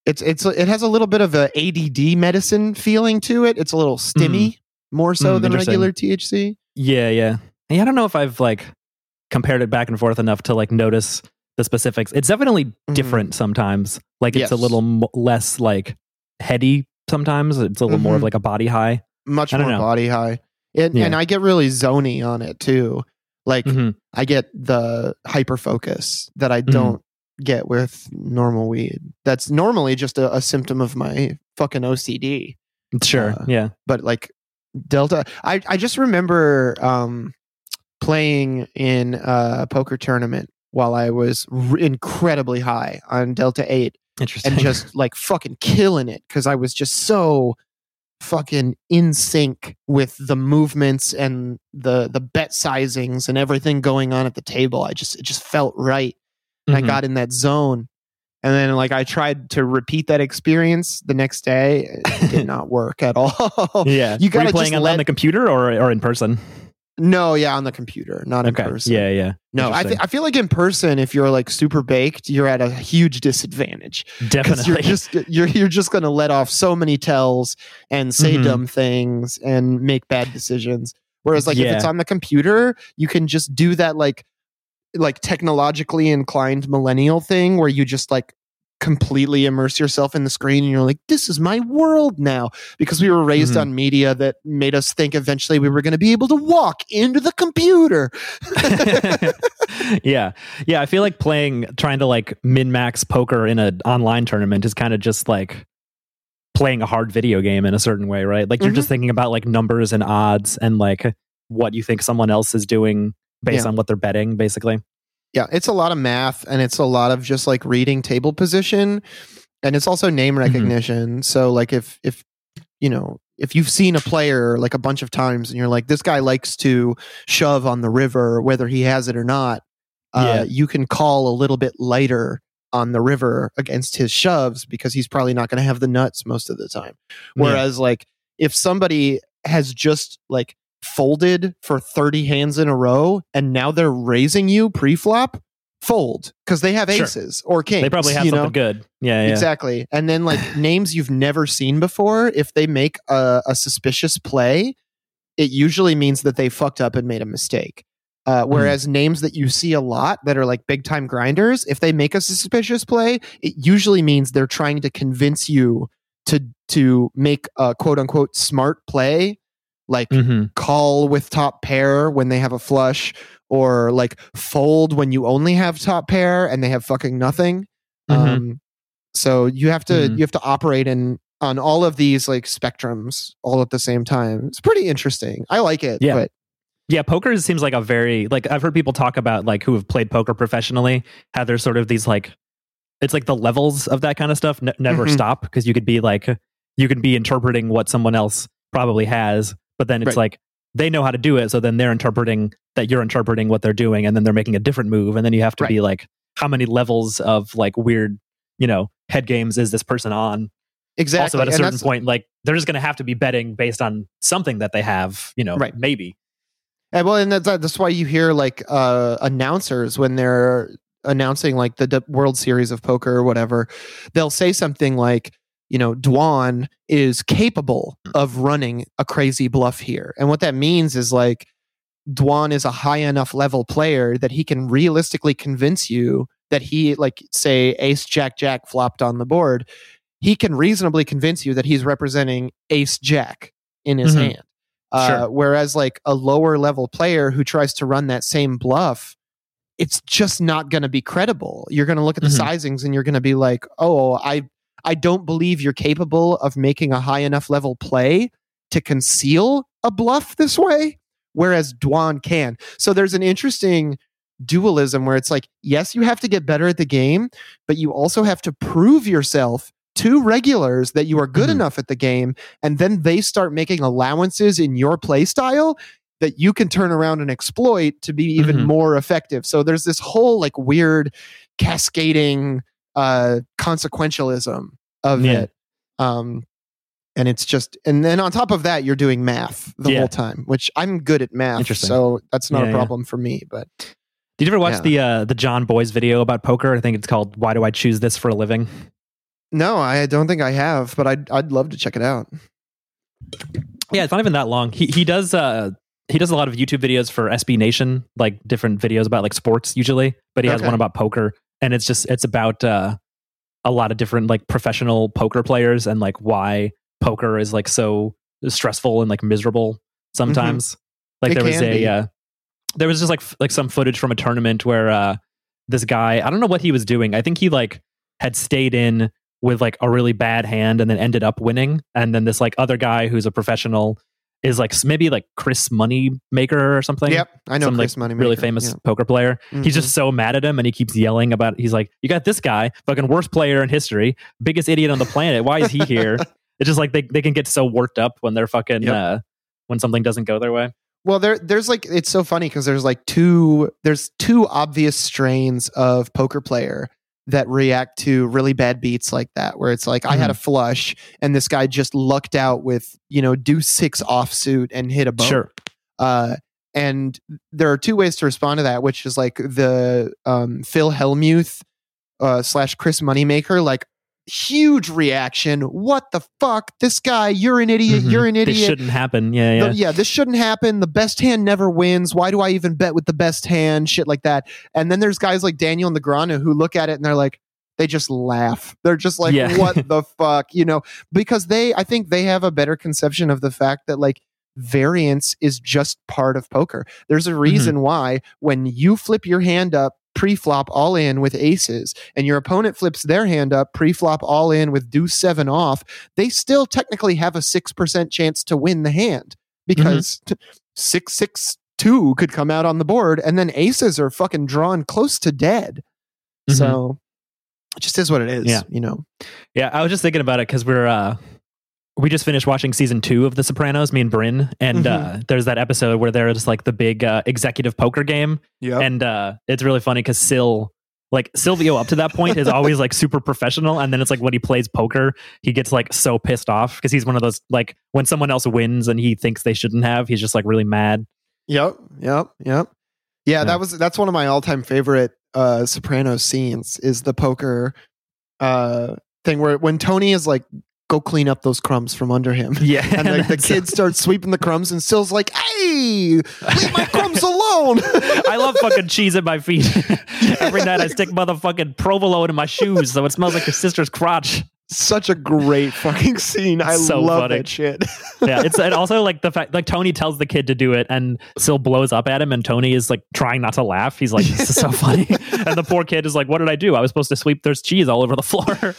Speaker 1: it has a little bit of a ADD medicine feeling to it. It's a little stimmy more so than regular THC.
Speaker 3: Yeah. I don't know if I've like compared it back and forth enough to like notice the specifics. It's definitely different sometimes. Like it's a little less like heady sometimes. It's a little more of like a body high.
Speaker 1: Much more body high. And I get really zony on it too. Like I get the hyper focus that I don't get with normal weed. That's normally just a symptom of my fucking OCD.
Speaker 3: Sure.
Speaker 1: But like Delta, I just remember playing in a poker tournament while I was incredibly high on Delta 8.
Speaker 3: Interesting.
Speaker 1: And just like fucking killing it because I was just so fucking in sync with the movements and the bet sizings and everything going on at the table. It just felt right. And I got in that zone. And then like I tried to repeat that experience the next day. It did not work at all.
Speaker 3: Yeah. You got to playing on the computer or in person?
Speaker 1: No, on the computer, not in person.
Speaker 3: Yeah.
Speaker 1: No, I feel like in person, if you're like super baked, you're at a huge disadvantage.
Speaker 3: Definitely,
Speaker 1: you're just going to let off so many tells and say dumb things and make bad decisions. Whereas like if it's on the computer, you can just do that like technologically inclined millennial thing where you just like completely immerse yourself in the screen and you're like, this is my world now, because we were raised on media that made us think eventually we were going to be able to walk into the computer.
Speaker 3: Yeah. I feel like trying to like min-max poker in an online tournament is kind of just like playing a hard video game in a certain way, right? Like you're just thinking about like numbers and odds and like what you think someone else is doing based on what they're betting, basically.
Speaker 1: Yeah, it's a lot of math and it's a lot of just like reading table position, and it's also name recognition. So like if you've seen a player like a bunch of times and you're like, this guy likes to shove on the river whether he has it or not, you can call a little bit lighter on the river against his shoves because he's probably not going to have the nuts most of the time. Whereas like if somebody has just like folded for 30 hands in a row and now they're raising you pre-flop, fold because they have aces or kings.
Speaker 3: They probably have something good. Yeah,
Speaker 1: exactly. And then like names you've never seen before, if they make a suspicious play, it usually means that they fucked up and made a mistake. Whereas names that you see a lot that are like big time grinders, if they make a suspicious play, it usually means they're trying to convince you to make a quote unquote smart play. Like call with top pair when they have a flush, or like fold when you only have top pair and they have fucking nothing. So you have to operate on all of these like spectrums all at the same time. It's pretty interesting. I like it.
Speaker 3: Yeah.
Speaker 1: But
Speaker 3: yeah, poker seems like a very like I've heard people talk about like who have played poker professionally, how there's sort of these like it's like the levels of that kind of stuff never stop, because you could be interpreting what someone else probably has. But then it's like they know how to do it, so then they're interpreting that you're interpreting what they're doing, and then they're making a different move, and then you have to be like, how many levels of like weird, head games is this person on?
Speaker 1: Exactly.
Speaker 3: Also, at a certain point, like they're just going to have to be betting based on something that they have, maybe.
Speaker 1: And well, and that's why you hear like announcers when they're announcing like the World Series of Poker or whatever, they'll say something like, Dwan is capable of running a crazy bluff here. And what that means is like Dwan is a high enough level player that he can realistically convince you that he, like, say, ace, jack, jack flopped on the board. He can reasonably convince you that he's representing ace, jack in his hand. Whereas like a lower level player who tries to run that same bluff, it's just not going to be credible. You're going to look at the sizings and you're going to be like, oh, I don't believe you're capable of making a high enough level play to conceal a bluff this way, whereas Dwan can. So there's an interesting dualism where it's like, yes, you have to get better at the game, but you also have to prove yourself to regulars that you are good enough at the game, and then they start making allowances in your play style that you can turn around and exploit to be even more effective. So there's this whole like weird cascading consequentialism of it. And it's just, and then on top of that, you're doing math the whole time, which I'm good at math. So that's not a problem for me. But
Speaker 3: did you ever watch the John Boy's video about poker? I think it's called "Why Do I Choose This for a Living"?
Speaker 1: No, I don't think I have, but I'd love to check it out.
Speaker 3: Yeah, it's not even that long. He does a lot of YouTube videos for SB Nation, like different videos about like sports usually, but he has one about poker, and it's about a lot of different like professional poker players and like why poker is like so stressful and like miserable sometimes. Like there was just like some footage from a tournament where this guy, I don't know what he was doing. I think he like had stayed in with like a really bad hand and then ended up winning. And then this like other guy who's a professional is like maybe like Chris Moneymaker or something.
Speaker 1: Yep, I know Chris
Speaker 3: like
Speaker 1: Moneymaker.
Speaker 3: Really famous poker player. He's just so mad at him and he keeps yelling about, he's like, you got this guy, fucking worst player in history, biggest idiot on the planet. Why is he here? It's just like they can get so worked up when they're fucking when something doesn't go their way.
Speaker 1: Well, there's like, it's so funny because there's two obvious strains of poker player that react to really bad beats like that, where it's like I had a flush and this guy just lucked out with, deuce 6 offsuit and hit a bone.
Speaker 3: Sure.
Speaker 1: And there are two ways to respond to that, which is like the Phil Hellmuth / Chris Moneymaker, like huge reaction. What the fuck? This guy, you're an idiot. You're an idiot.
Speaker 3: This shouldn't happen. Yeah.
Speaker 1: This shouldn't happen. The best hand never wins. Why do I even bet with the best hand? Shit like that. And then there's guys like Daniel Negreanu who look at it and they're like, they just laugh. They're just like, what the fuck? Because I think they have a better conception of the fact that like variance is just part of poker. There's a reason why when you flip your hand up pre-flop all in with aces and your opponent flips their hand up pre-flop all in with deuce 7 off, they still technically have a 6% chance to win the hand because 6-6-2 could come out on the board and then aces are fucking drawn close to dead. So it just is what it is.
Speaker 3: Yeah, I was just thinking about it because we just finished watching season 2 of The Sopranos, me and Bryn, and there's that episode where there's like the big executive poker game. And it's really funny because Silvio up to that point is always like super professional, and then it's like when he plays poker, he gets like so pissed off because he's one of those like when someone else wins and he thinks they shouldn't have, he's just like really mad.
Speaker 1: Yep. Yeah, that's one of my all-time favorite Sopranos scenes is the poker thing where when Tony is like, go clean up those crumbs from under him.
Speaker 3: Yeah.
Speaker 1: And the kid starts sweeping the crumbs and Still's like, hey, leave my crumbs alone.
Speaker 3: I love fucking cheese at my feet. Every night I stick motherfucking provolone in my shoes so it smells like your sister's crotch.
Speaker 1: Such a great fucking scene. I
Speaker 3: so
Speaker 1: love
Speaker 3: funny.
Speaker 1: that shit.
Speaker 3: Yeah, and also like the fact like Tony tells the kid to do it and Sil blows up at him and Tony is like trying not to laugh. He's like, this is so funny. And the poor kid is like, what did I do? I was supposed to sweep, there's cheese all over the floor.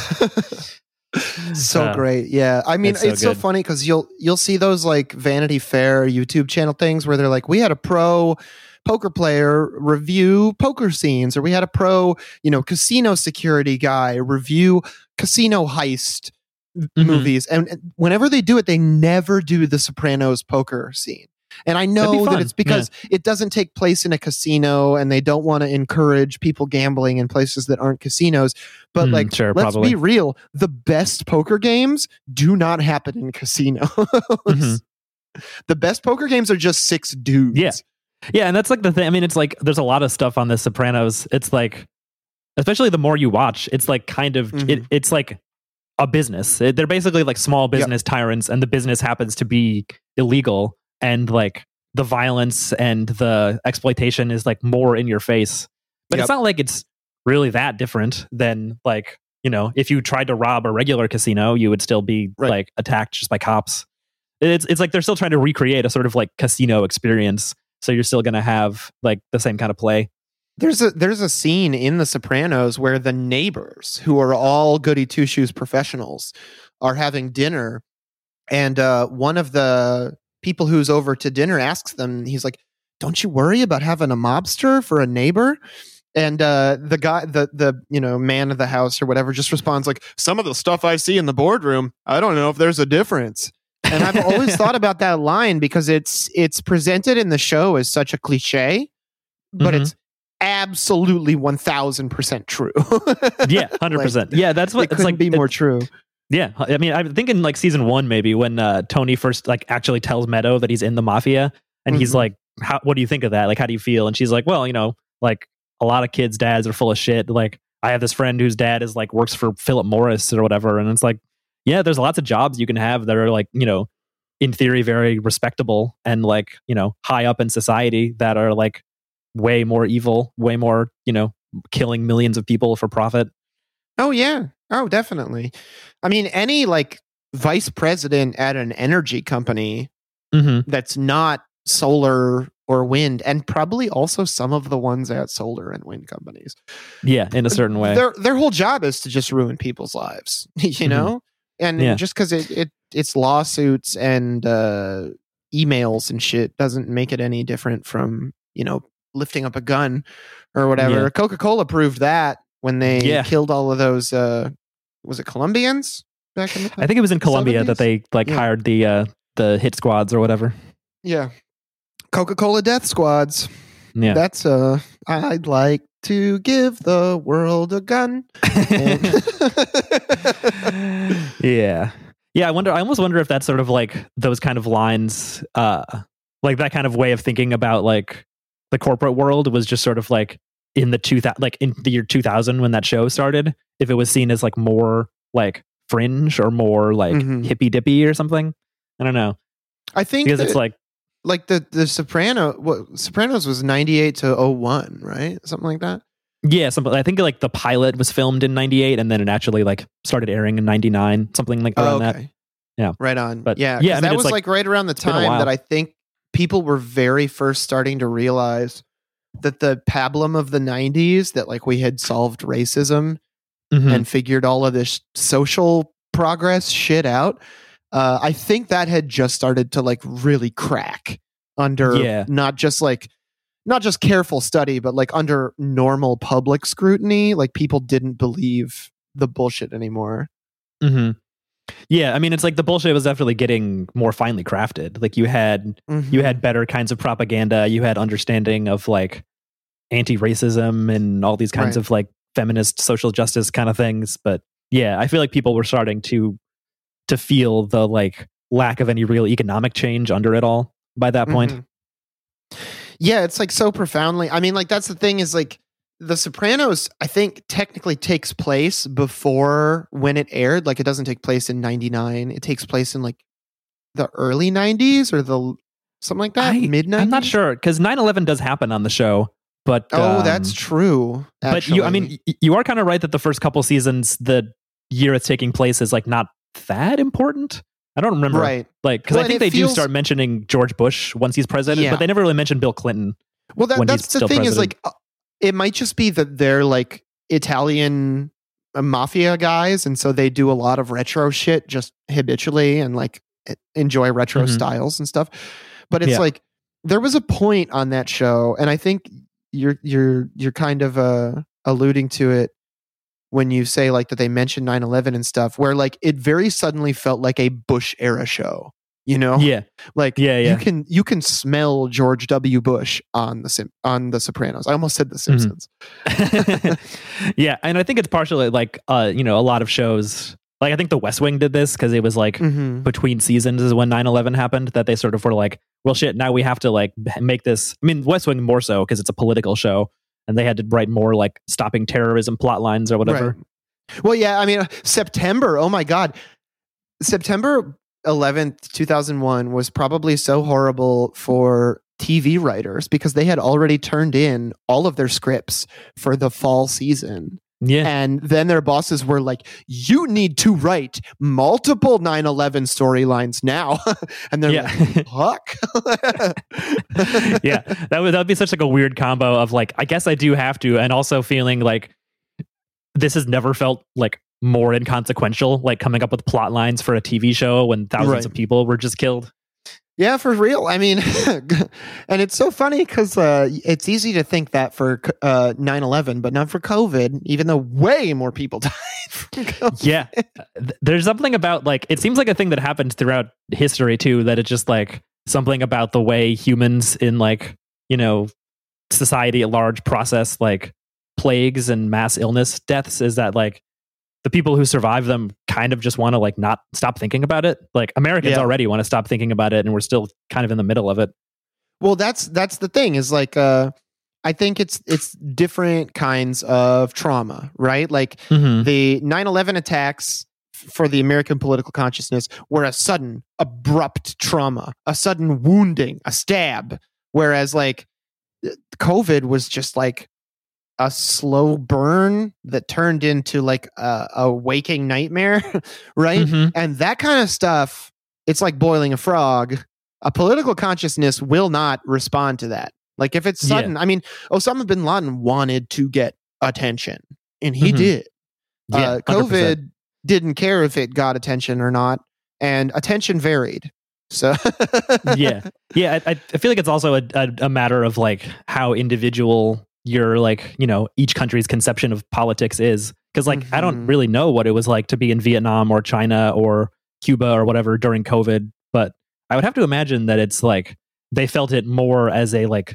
Speaker 1: So great. Yeah, I mean it's so funny because you'll see those like Vanity Fair YouTube channel things where they're like, we had a pro poker player review poker scenes, or we had a pro casino security guy review casino heist movies, and whenever they do it, they never do the Sopranos poker scene. And I know that it's because it doesn't take place in a casino and they don't want to encourage people gambling in places that aren't casinos. But let's be real. The best poker games do not happen in casinos. The best poker games are just 6 dudes.
Speaker 3: Yeah. And that's like the thing. I mean, it's like there's a lot of stuff on The Sopranos. It's like, especially the more you watch, it's like kind of, it's like a business. They're basically like small business tyrants, and the business happens to be illegal. And like the violence and the exploitation is like more in your face. But it's not like it's really that different than like, if you tried to rob a regular casino, you would still be like attacked just by cops. It's like they're still trying to recreate a sort of like casino experience. So you're still going to have like the same kind of play.
Speaker 1: There's a scene in The Sopranos where the neighbors, who are all goody two shoes professionals, are having dinner. And one of the people who's over to dinner asks them, he's like, don't you worry about having a mobster for a neighbor? And the guy, the man of the house or whatever, just responds like, some of the stuff I see in the boardroom, I don't know if there's a difference. And I've always thought about that line because it's presented in the show as such a cliche, but it's absolutely 1000% true.
Speaker 3: Yeah, 100%. Like, yeah, that's what
Speaker 1: it's like. Be more true.
Speaker 3: Yeah, I mean, I'm thinking like season 1 maybe when Tony first like actually tells Meadow that he's in the mafia, and he's like, what do you think of that? Like, how do you feel? And she's like, well, like a lot of kids' dads are full of shit. Like, I have this friend whose dad is like works for Philip Morris or whatever, and it's like, yeah, there's lots of jobs you can have that are like, you know, in theory very respectable and like, you know, high up in society that are like way more evil, way more, you know, killing millions of people for profit.
Speaker 1: Oh yeah. Oh, definitely. I mean, any like vice president at an energy company that's not solar or wind, and probably also some of the ones at solar and wind companies.
Speaker 3: Yeah, in a certain way.
Speaker 1: Their whole job is to just ruin people's lives, you know? And just because it's lawsuits and emails and shit doesn't make it any different from, you know, lifting up a gun or whatever. Coca-Cola proved that when they killed all of those, was it Colombians back in the time?
Speaker 3: I think it was in Colombia 70s? That they like hired the hit squads or whatever.
Speaker 1: Yeah. Coca-Cola death squads.
Speaker 3: Yeah.
Speaker 1: That's I'd like to give the world a gun.
Speaker 3: Yeah. I almost wonder if that's sort of like those kind of lines, like that kind of way of thinking about like the corporate world was just sort of like in the year 2000 when that show started, if it was seen as like more like fringe or more like hippy dippy or something. I don't know.
Speaker 1: I think
Speaker 3: because it's like
Speaker 1: the Sopranos was 98 to 01, right? Something like that.
Speaker 3: Yeah, I think like the pilot was filmed in 98 and then it actually like started airing in 99, something like around that. Yeah.
Speaker 1: Right on.
Speaker 3: But
Speaker 1: yeah, I mean, that was like right around the time that I think people were very first starting to realize that the pablum of the 90s, that like we had solved racism and figured all of this social progress shit out. I think that had just started to like really crack under not just careful study, but like under normal public scrutiny. Like people didn't believe the bullshit anymore.
Speaker 3: Yeah, I mean, it's like the bullshit was definitely getting more finely crafted. Like you had better kinds of propaganda. You had understanding of like anti-racism and all these kinds of like feminist social justice kind of things. But yeah, I feel like people were starting to feel the like lack of any real economic change under it all by that point.
Speaker 1: Yeah, it's like so profoundly. I mean, like that's the thing is like The Sopranos, I think technically takes place before when it aired. Like it doesn't take place in 99. It takes place in like the early 90s or the something like that, mid 90s.
Speaker 3: I'm not sure because 9/11 does happen on the show. But
Speaker 1: that's true. Actually.
Speaker 3: But you are kind of right that the first couple seasons, the year it's taking place is like not that important. I don't remember,
Speaker 1: right?
Speaker 3: Like because I think they do start mentioning George Bush once he's president, but they never really mention Bill Clinton.
Speaker 1: Well, that's the thing president. Is like it might just be that they're like Italian mafia guys, and so they do a lot of retro shit just habitually and like enjoy retro styles and stuff. But it's like there was a point on that show, and I think you're kind of alluding to it when you say like that they mentioned 9/11 and stuff, where like it very suddenly felt like a Bush era show, you know? Like you can smell George W. Bush on the Sopranos. I almost said The Simpsons.
Speaker 3: Yeah, and I think it's partially like a lot of shows. Like I think The West Wing did this because it was like between seasons is when 9/11 happened that they sort of were like, well, shit, now we have to like make this. I mean, West Wing more so because it's a political show. And they had to write more like stopping terrorism plot lines or whatever.
Speaker 1: Right. Well, yeah, I mean, September, oh my God. September 11th, 2001 was probably so horrible for TV writers because they had already turned in all of their scripts for the fall season.
Speaker 3: Yeah.
Speaker 1: And then their bosses were like, you need to write multiple 9/11 storylines now. And they're like, fuck.
Speaker 3: Yeah. That would be such like a weird combo of like, I guess I do have to. And also feeling like this has never felt like more inconsequential, like coming up with plot lines for a TV show when thousands of people were just killed.
Speaker 1: Yeah, for real. I mean, and it's so funny because it's easy to think that for 9/11, but not for COVID, even though way more people died from COVID.
Speaker 3: Yeah. There's something about like, it seems like a thing that happens throughout history too, that it's just like something about the way humans in like, society at large process like plagues and mass illness deaths is that like, the people who survive them kind of just want to like not stop thinking about it. Like Americans already want to stop thinking about it, and we're still kind of in the middle of it.
Speaker 1: Well, that's the thing is like I think it's different kinds of trauma, right? Like the 9/11 attacks for the American political consciousness were a sudden, abrupt trauma, a sudden wounding, a stab. Whereas like COVID was just like a slow burn that turned into like a waking nightmare, right? And that kind of stuff, it's like boiling a frog. A political consciousness will not respond to that. Like if it's sudden, I mean, Osama bin Laden wanted to get attention, and he did. COVID didn't care if it got attention or not, and attention varied. So
Speaker 3: I feel like it's also a matter of like how individual your like, you know, each country's conception of politics is. Because like I don't really know what it was like to be in Vietnam or China or Cuba or whatever during COVID, but I would have to imagine that it's like they felt it more as a like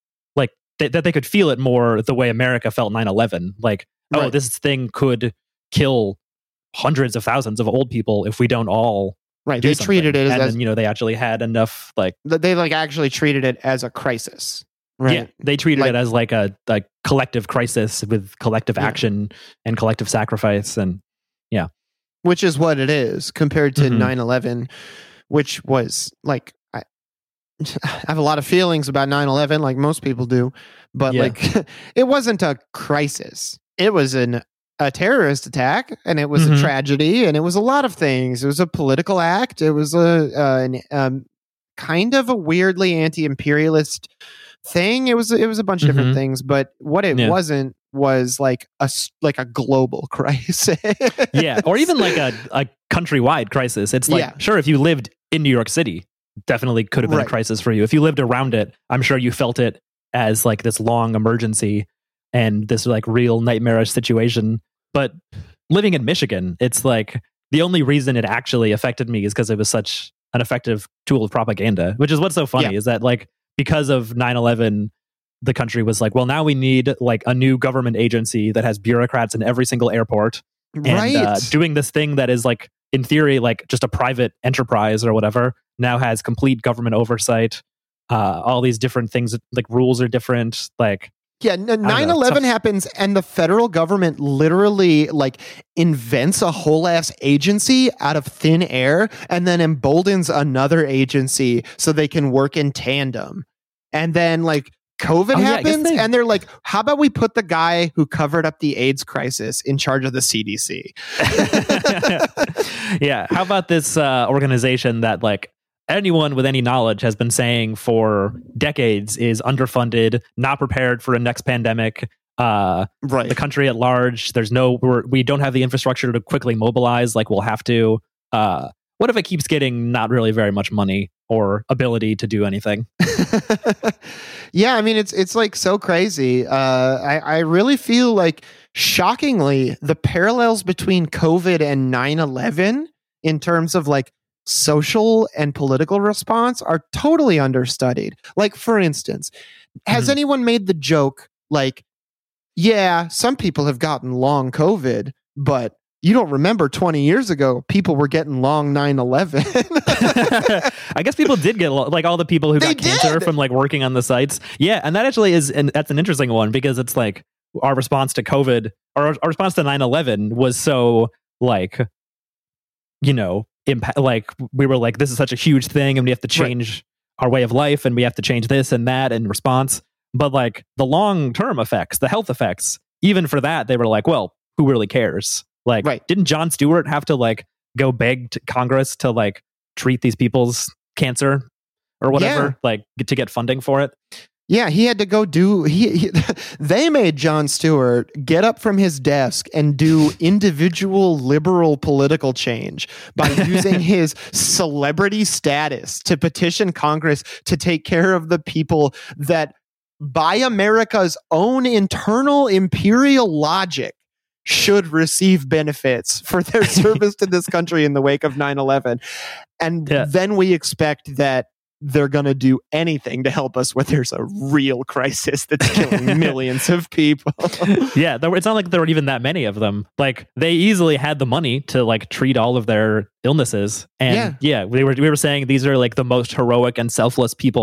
Speaker 3: that they could feel it more the way America felt 9/11. Like, oh, this thing could kill hundreds of thousands of old people if we don't all
Speaker 1: they treated it
Speaker 3: as you know, they actually had enough like
Speaker 1: they like actually treated it as a crisis. Right.
Speaker 3: Yeah, they treated it as like a collective crisis with collective action and collective sacrifice, and
Speaker 1: which is what it is compared to 9/11, which was like I have a lot of feelings about 9/11, like most people do, but like it wasn't a crisis. It was a terrorist attack, and it was a tragedy, and it was a lot of things. It was a political act. It was a kind of a weirdly anti-imperialist thing. It was a bunch of different things, but what it wasn't was like a global crisis.
Speaker 3: Or even like a countrywide crisis. It's like sure, if you lived in New York City, definitely could have been a crisis for you. If you lived around it, I'm sure you felt it as like this long emergency and this like real nightmarish situation. But living in Michigan, it's like the only reason it actually affected me is because it was such an effective tool of propaganda, which is what's so funny is that like because of 9/11, the country was like, well, now we need like a new government agency that has bureaucrats in every single airport and doing this thing that is like, in theory, like just a private enterprise or whatever, now has complete government oversight. All these different things, like rules are different. Like,
Speaker 1: 9/11 happens and the federal government literally like invents a whole ass agency out of thin air and then emboldens another agency so they can work in tandem. And then like COVID happens and they're like, how about we put the guy who covered up the AIDS crisis in charge of the CDC?
Speaker 3: How about this organization that like anyone with any knowledge has been saying for decades is underfunded, not prepared for a next pandemic. The country at large, we don't have the infrastructure to quickly mobilize like we'll have to. What if it keeps getting not really very much money or ability to do anything?
Speaker 1: I mean, it's like so crazy. I really feel like, shockingly, the parallels between COVID and 9/11 in terms of like social and political response are totally understudied. Like, for instance, has anyone made the joke like, some people have gotten long COVID, but you don't remember 20 years ago, people were getting long 9/11.
Speaker 3: I guess people did get like all the people who got cancer from like working on the sites. Yeah. And that actually that's an interesting one because it's like our response to COVID or our response to 9/11 was so like, you know, like we were like, this is such a huge thing and we have to change our way of life and we have to change this and that in response. But like the long-term effects, the health effects, even for that, they were like, well, who really cares? Like, didn't Jon Stewart have to like go beg to Congress to like treat these people's cancer or whatever, like to get funding for it?
Speaker 1: Yeah, he had to go do. They made Jon Stewart get up from his desk and do individual liberal political change by using his celebrity status to petition Congress to take care of the people that, by America's own internal imperial logic, should receive benefits for their service to this country in the wake of 9/11. And then we expect that they're going to do anything to help us when there's a real crisis that's killing millions of people.
Speaker 3: It's not like there were even that many of them. Like they easily had the money to like treat all of their illnesses. And we were saying these are like the most heroic and selfless people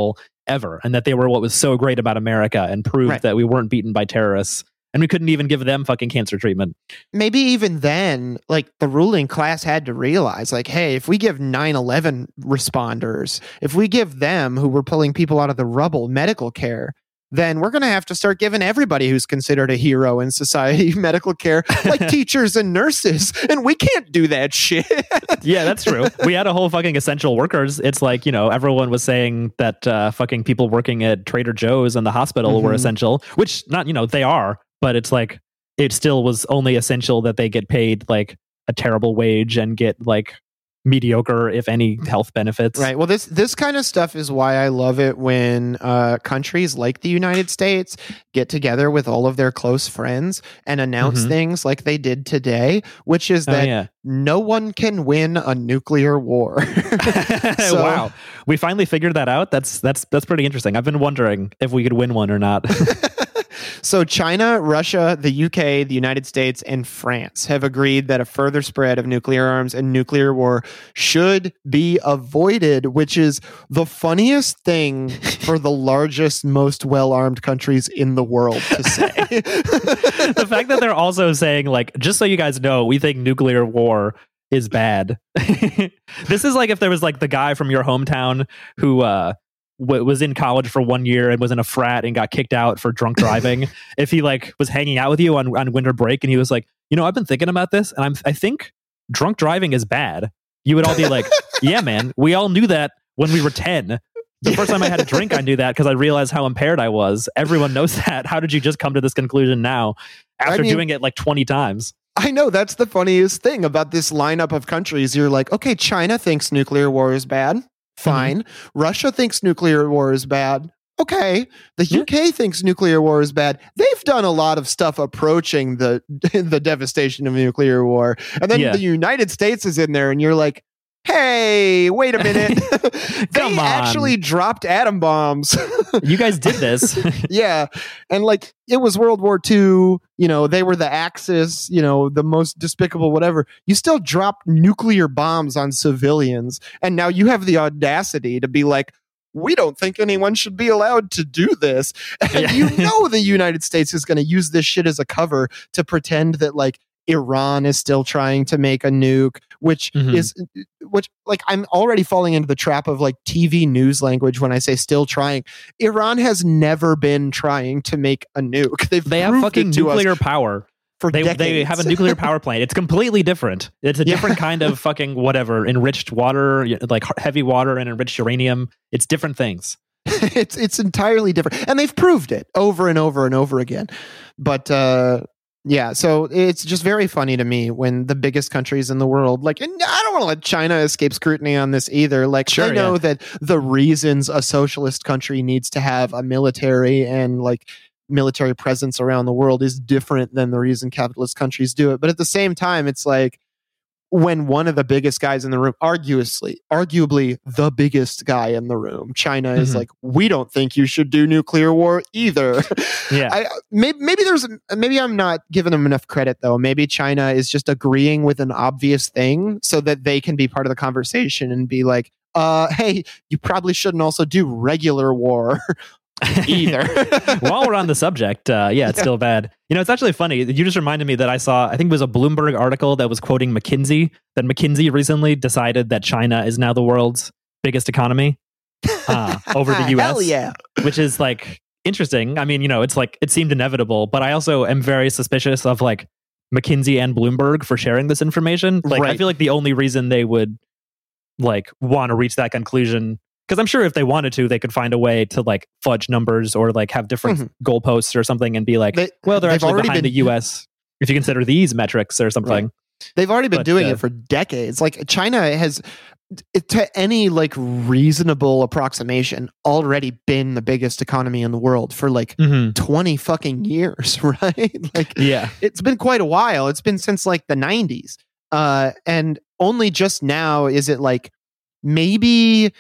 Speaker 3: ever, and that they were what was so great about America and proved that we weren't beaten by terrorists. And we couldn't even give them fucking cancer treatment.
Speaker 1: Maybe even then, like, the ruling class had to realize, like, hey, if we give 9/11 responders, if we give them, who were pulling people out of the rubble, medical care, then we're going to have to start giving everybody who's considered a hero in society medical care, like teachers and nurses. And we can't do that shit.
Speaker 3: Yeah, that's true. We had a whole fucking essential workers. It's like, everyone was saying that fucking people working at Trader Joe's and the hospital were essential, which they are. But it's like, it still was only essential that they get paid like a terrible wage and get like mediocre, if any, health benefits.
Speaker 1: Right. Well, this kind of stuff is why I love it when countries like the United States get together with all of their close friends and announce things like they did today, which is that no one can win a nuclear war.
Speaker 3: Wow. We finally figured that out. That's pretty interesting. I've been wondering if we could win one or not.
Speaker 1: So China, Russia, the UK, the United States, and France have agreed that a further spread of nuclear arms and nuclear war should be avoided, which is the funniest thing for the largest, most well-armed countries in the world to say.
Speaker 3: The fact that they're also saying, like, just so you guys know, we think nuclear war is bad. This is like if there was like the guy from your hometown who was in college for 1 year and was in a frat and got kicked out for drunk driving. If he like was hanging out with you on winter break and he was like, I've been thinking about this and I think drunk driving is bad. You would all be like, yeah, man, we all knew that when we were 10. The first time I had a drink, I knew that because I realized how impaired I was. Everyone knows that. How did you just come to this conclusion now after doing it like 20 times?
Speaker 1: I know, that's the funniest thing about this lineup of countries. You're like, okay, China thinks nuclear war is bad. Fine. Russia thinks nuclear war is bad. Okay. The UK thinks nuclear war is bad. They've done a lot of stuff approaching the devastation of nuclear war. And then the United States is in there and you're like, hey, wait a minute. They actually dropped atom bombs.
Speaker 3: You guys did this.
Speaker 1: Yeah. And like, it was World War II, they were the Axis, the most despicable whatever. You still dropped nuclear bombs on civilians. And now you have the audacity to be like, we don't think anyone should be allowed to do this. And the United States is going to use this shit as a cover to pretend that like Iran is still trying to make a nuke, which I'm already falling into the trap of like TV news language when I say still trying. Iran has never been trying to make a nuke. They
Speaker 3: have fucking nuclear power. They have a nuclear power plant. It's completely different. It's a different kind of fucking whatever, enriched water, like heavy water and enriched uranium. It's different things.
Speaker 1: It's entirely different. And they've proved it over and over and over again. But yeah, so it's just very funny to me when the biggest countries in the world, like, and I don't want to let China escape scrutiny on this either. Like, sure, I know that the reasons a socialist country needs to have a military and like military presence around the world is different than the reason capitalist countries do it. But at the same time, it's like when one of the biggest guys in the room, arguably the biggest guy in the room, China is like, we don't think you should do nuclear war either.
Speaker 3: Yeah.
Speaker 1: Maybe I'm not giving them enough credit though. Maybe China is just agreeing with an obvious thing so that they can be part of the conversation and be like, hey, you probably shouldn't also do regular war either.
Speaker 3: While we're on the subject, it's still bad. It's actually funny. You just reminded me that I think it was a Bloomberg article that was quoting McKinsey, that McKinsey recently decided that China is now the world's biggest economy over the US.
Speaker 1: Hell yeah.
Speaker 3: Which is like interesting. I mean, it's like it seemed inevitable, but I also am very suspicious of like McKinsey and Bloomberg for sharing this information. Like I feel like the only reason they would like want to reach that conclusion, because I'm sure if they wanted to, they could find a way to like fudge numbers or like have different goalposts or something and be like, they're actually behind the US if you consider these metrics or something.
Speaker 1: Right. They've already been doing it for decades. Like China has, to any like reasonable approximation, already been the biggest economy in the world for like 20 fucking years, right? Like, it's been quite a while. It's been since like the 90s. And only just now is it like maybe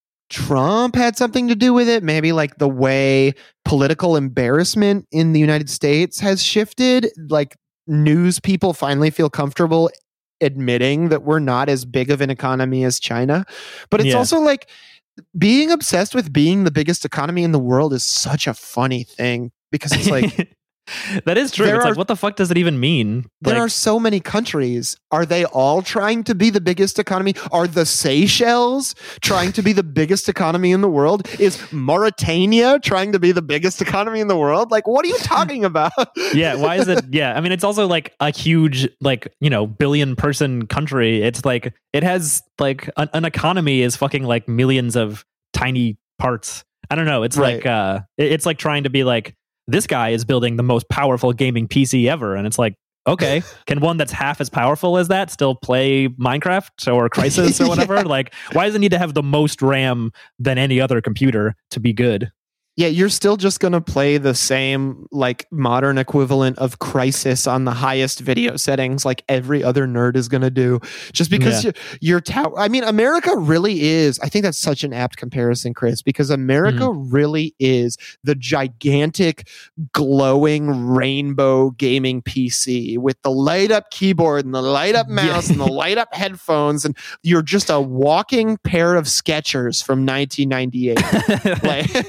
Speaker 1: Trump had something to do with it. Maybe like the way political embarrassment in the United States has shifted. Like news people finally feel comfortable admitting that we're not as big of an economy as China. But it's also like being obsessed with being the biggest economy in the world is such a funny thing because it's like
Speaker 3: that is true. It's like, what the fuck does it even mean?
Speaker 1: There are so many countries. Are they all trying to be the biggest economy? Are the Seychelles trying to be the biggest economy in the world? Is Mauritania trying to be the biggest economy in the world? Like, what are you talking about?
Speaker 3: Yeah, why is it? Yeah, I mean, it's also like a huge, like, billion person country. It's like, it has like an economy is fucking like millions of tiny parts. I don't know. It's right. Like, it's like trying to be like, this guy is building the most powerful gaming PC ever. And it's like, okay, can one that's half as powerful as that still play Minecraft or Crysis or whatever? Yeah. Like, why does it need to have the most RAM than any other computer to be good?
Speaker 1: Yeah, you're still just going to play the same, like, modern equivalent of Crysis on the highest video settings like every other nerd is going to do. Just because your tower... I mean, America really is... I think that's such an apt comparison, Chris, because America really is the gigantic, glowing rainbow gaming PC with the light-up keyboard and the light-up mouse and the light-up headphones, and you're just a walking pair of Skechers from 1998.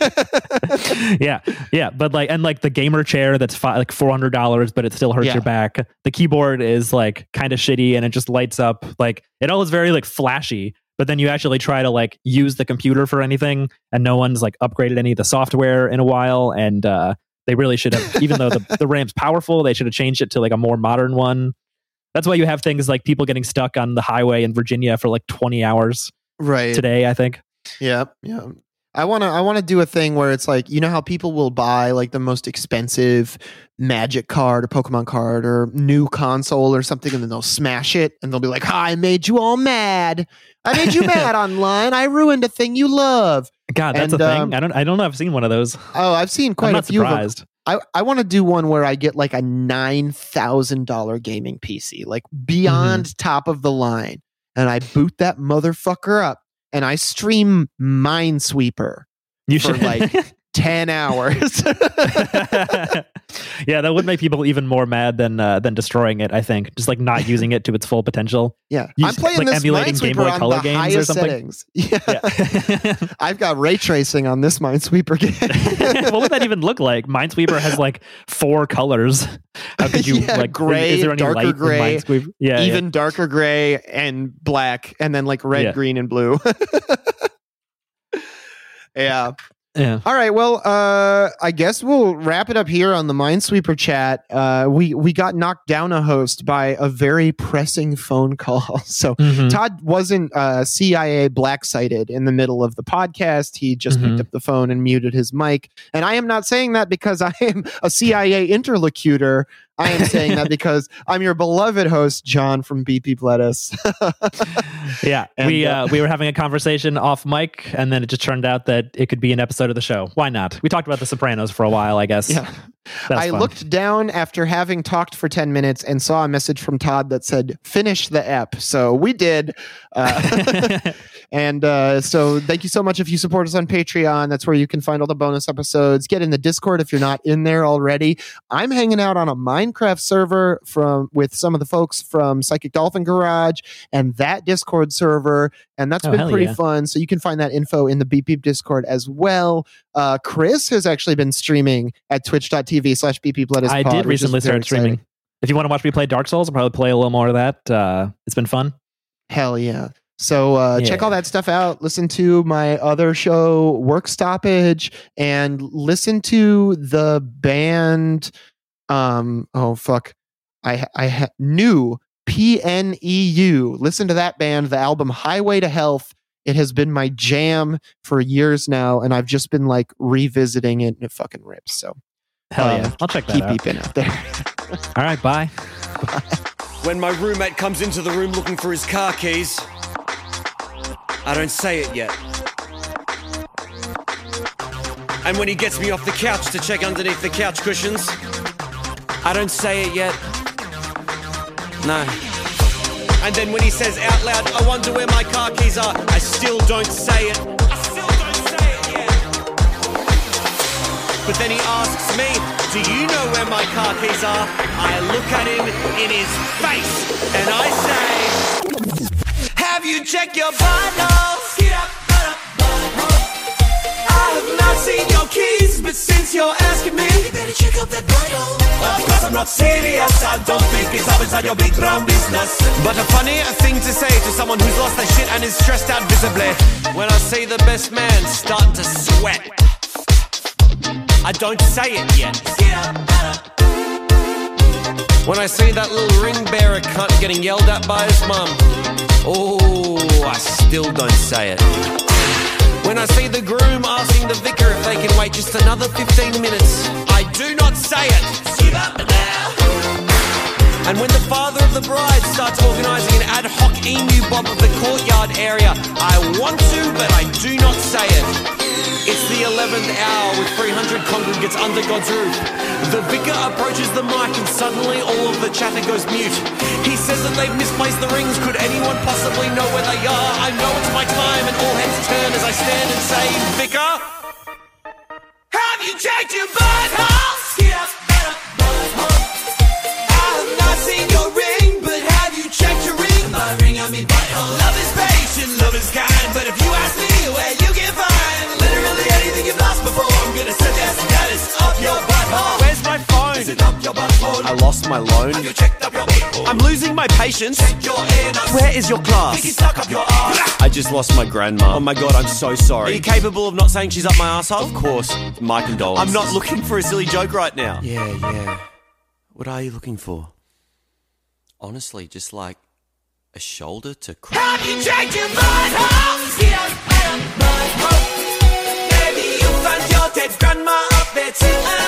Speaker 3: Yeah, but like, and like the gamer chair that's like $400, but it still hurts your back. The keyboard is like kind of shitty, and it just lights up. Like, it all is very like flashy, but then you actually try to like use the computer for anything, and no one's like upgraded any of the software in a while. And they really should have, even though the RAM's powerful, they should have changed it to like a more modern one. That's why you have things like people getting stuck on the highway in Virginia for like 20 hours today, I think.
Speaker 1: Yeah. I want to do a thing where it's like, you know how people will buy like the most expensive Magic card or Pokemon card or new console or something, and then they'll smash it and they'll be like, I made you all mad. I made you mad online. I ruined a thing you love.
Speaker 3: God, that's a thing. I don't know. I've seen one of those.
Speaker 1: Oh, I've seen quite a few.
Speaker 3: Surprised.
Speaker 1: Of them. I want to do one where I get like a $9,000 gaming PC, like beyond top of the line, and I boot that motherfucker up. And I stream Minesweeper for like 10 hours.
Speaker 3: Yeah, that would make people even more mad than destroying it, I think. Just like not using it to its full potential.
Speaker 1: Yeah. I'm playing like this emulating Game Boy Color games or something. Settings. Yeah. I've got ray tracing on this Minesweeper game.
Speaker 3: What would that even look like? Minesweeper has like 4 colors. How could you like
Speaker 1: gray,
Speaker 3: is there any
Speaker 1: darker
Speaker 3: light
Speaker 1: gray,
Speaker 3: in
Speaker 1: even darker gray and black, and then like red, green, and blue. Yeah. All right. Well, I guess we'll wrap it up here on the Minesweeper chat. We got knocked down a host by a very pressing phone call. So Todd wasn't CIA black-sighted in the middle of the podcast. He just picked up the phone and muted his mic. And I am not saying that because I am a CIA interlocutor. I am saying that because I'm your beloved host, John from BP Lettuce.
Speaker 3: Yeah, and, we were having a conversation off mic, and then it just turned out that it could be an episode of the show. Why not? We talked about The Sopranos for a while, I guess.
Speaker 1: Yeah. I looked down after having talked for 10 minutes and saw a message from Todd that said, finish the ep. So we did. And so thank you so much if you support us on Patreon. That's where you can find all the bonus episodes. Get in the Discord if you're not in there already. I'm hanging out on a Minecraft server with some of the folks from Psychic Dolphin Garage and that Discord server. And that's been pretty fun. So you can find that info in the Beep Beep Discord as well. Chris has actually been streaming at twitch.tv/BeepBeepLettucePod.
Speaker 3: I did recently start streaming. If you want to watch me play Dark Souls, I'll probably play a little more of that. It's been fun.
Speaker 1: Hell yeah. So check all that stuff out. Listen to my other show, Work Stoppage, and listen to the band. New PNEU. Listen to that band, the album Highway to Health. It has been my jam for years now, and I've just been like revisiting it, and it fucking rips. So
Speaker 3: hell yeah, I'll check that out.
Speaker 1: Keep beeping out there.
Speaker 3: All right, bye.
Speaker 4: When my roommate comes into the room looking for his car keys, I don't say it yet. And when he gets me off the couch to check underneath the couch cushions, I don't say it yet. No. And then when he says out loud, I wonder where my car keys are, I still don't say it. But then he asks me, do you know where my car keys are? I look at him in his face and I say, have you checked your vitals? Get up, questions you're asking me, you better check up that butthole. Because I'm not serious, I don't think it's up inside your big brown business. But a funny thing to say to someone who's lost their shit and is stressed out visibly, when I see the best man starting to sweat, I don't say it yet. When I see that little ring bearer cunt getting yelled at by his mum, oh, I still don't say it. When I see the groom asking the vicar if they can wait just another 15 minutes, I do not say it. And when the father of the bride starts organising an ad hoc emu bob of the courtyard area, I want to, but I do not say it. It's the 11th hour with 300 congregants under God's roof. The vicar approaches the mic and suddenly all of the chatter goes mute. He says that they've misplaced the rings. Could anyone possibly know where they are? I know it's my time and all heads turn as I stand and say, Vicar, have you checked your butthole? I have not seen your ring, but have you checked your ring? My ring, I mean butthole. Love is patient, love is kind, but if you ask me where you can find literally anything you've lost before, I'm gonna suggest that it's up your butthole. Where's my phone? Is it up your butthole? I lost my loan. Have you checked up your butthole? I'm losing my patience. Where is your class? Think it's stuck up your ass. I just lost my grandma. Oh my god, I'm so sorry. Are you capable of not saying she's up my asshole? Of course, my condolences. I'm not looking for a silly joke right now. Yeah. What are you looking for? Honestly, just like a shoulder to cry. Have you checked your butthole? Maybe you found your dead grandma up there too.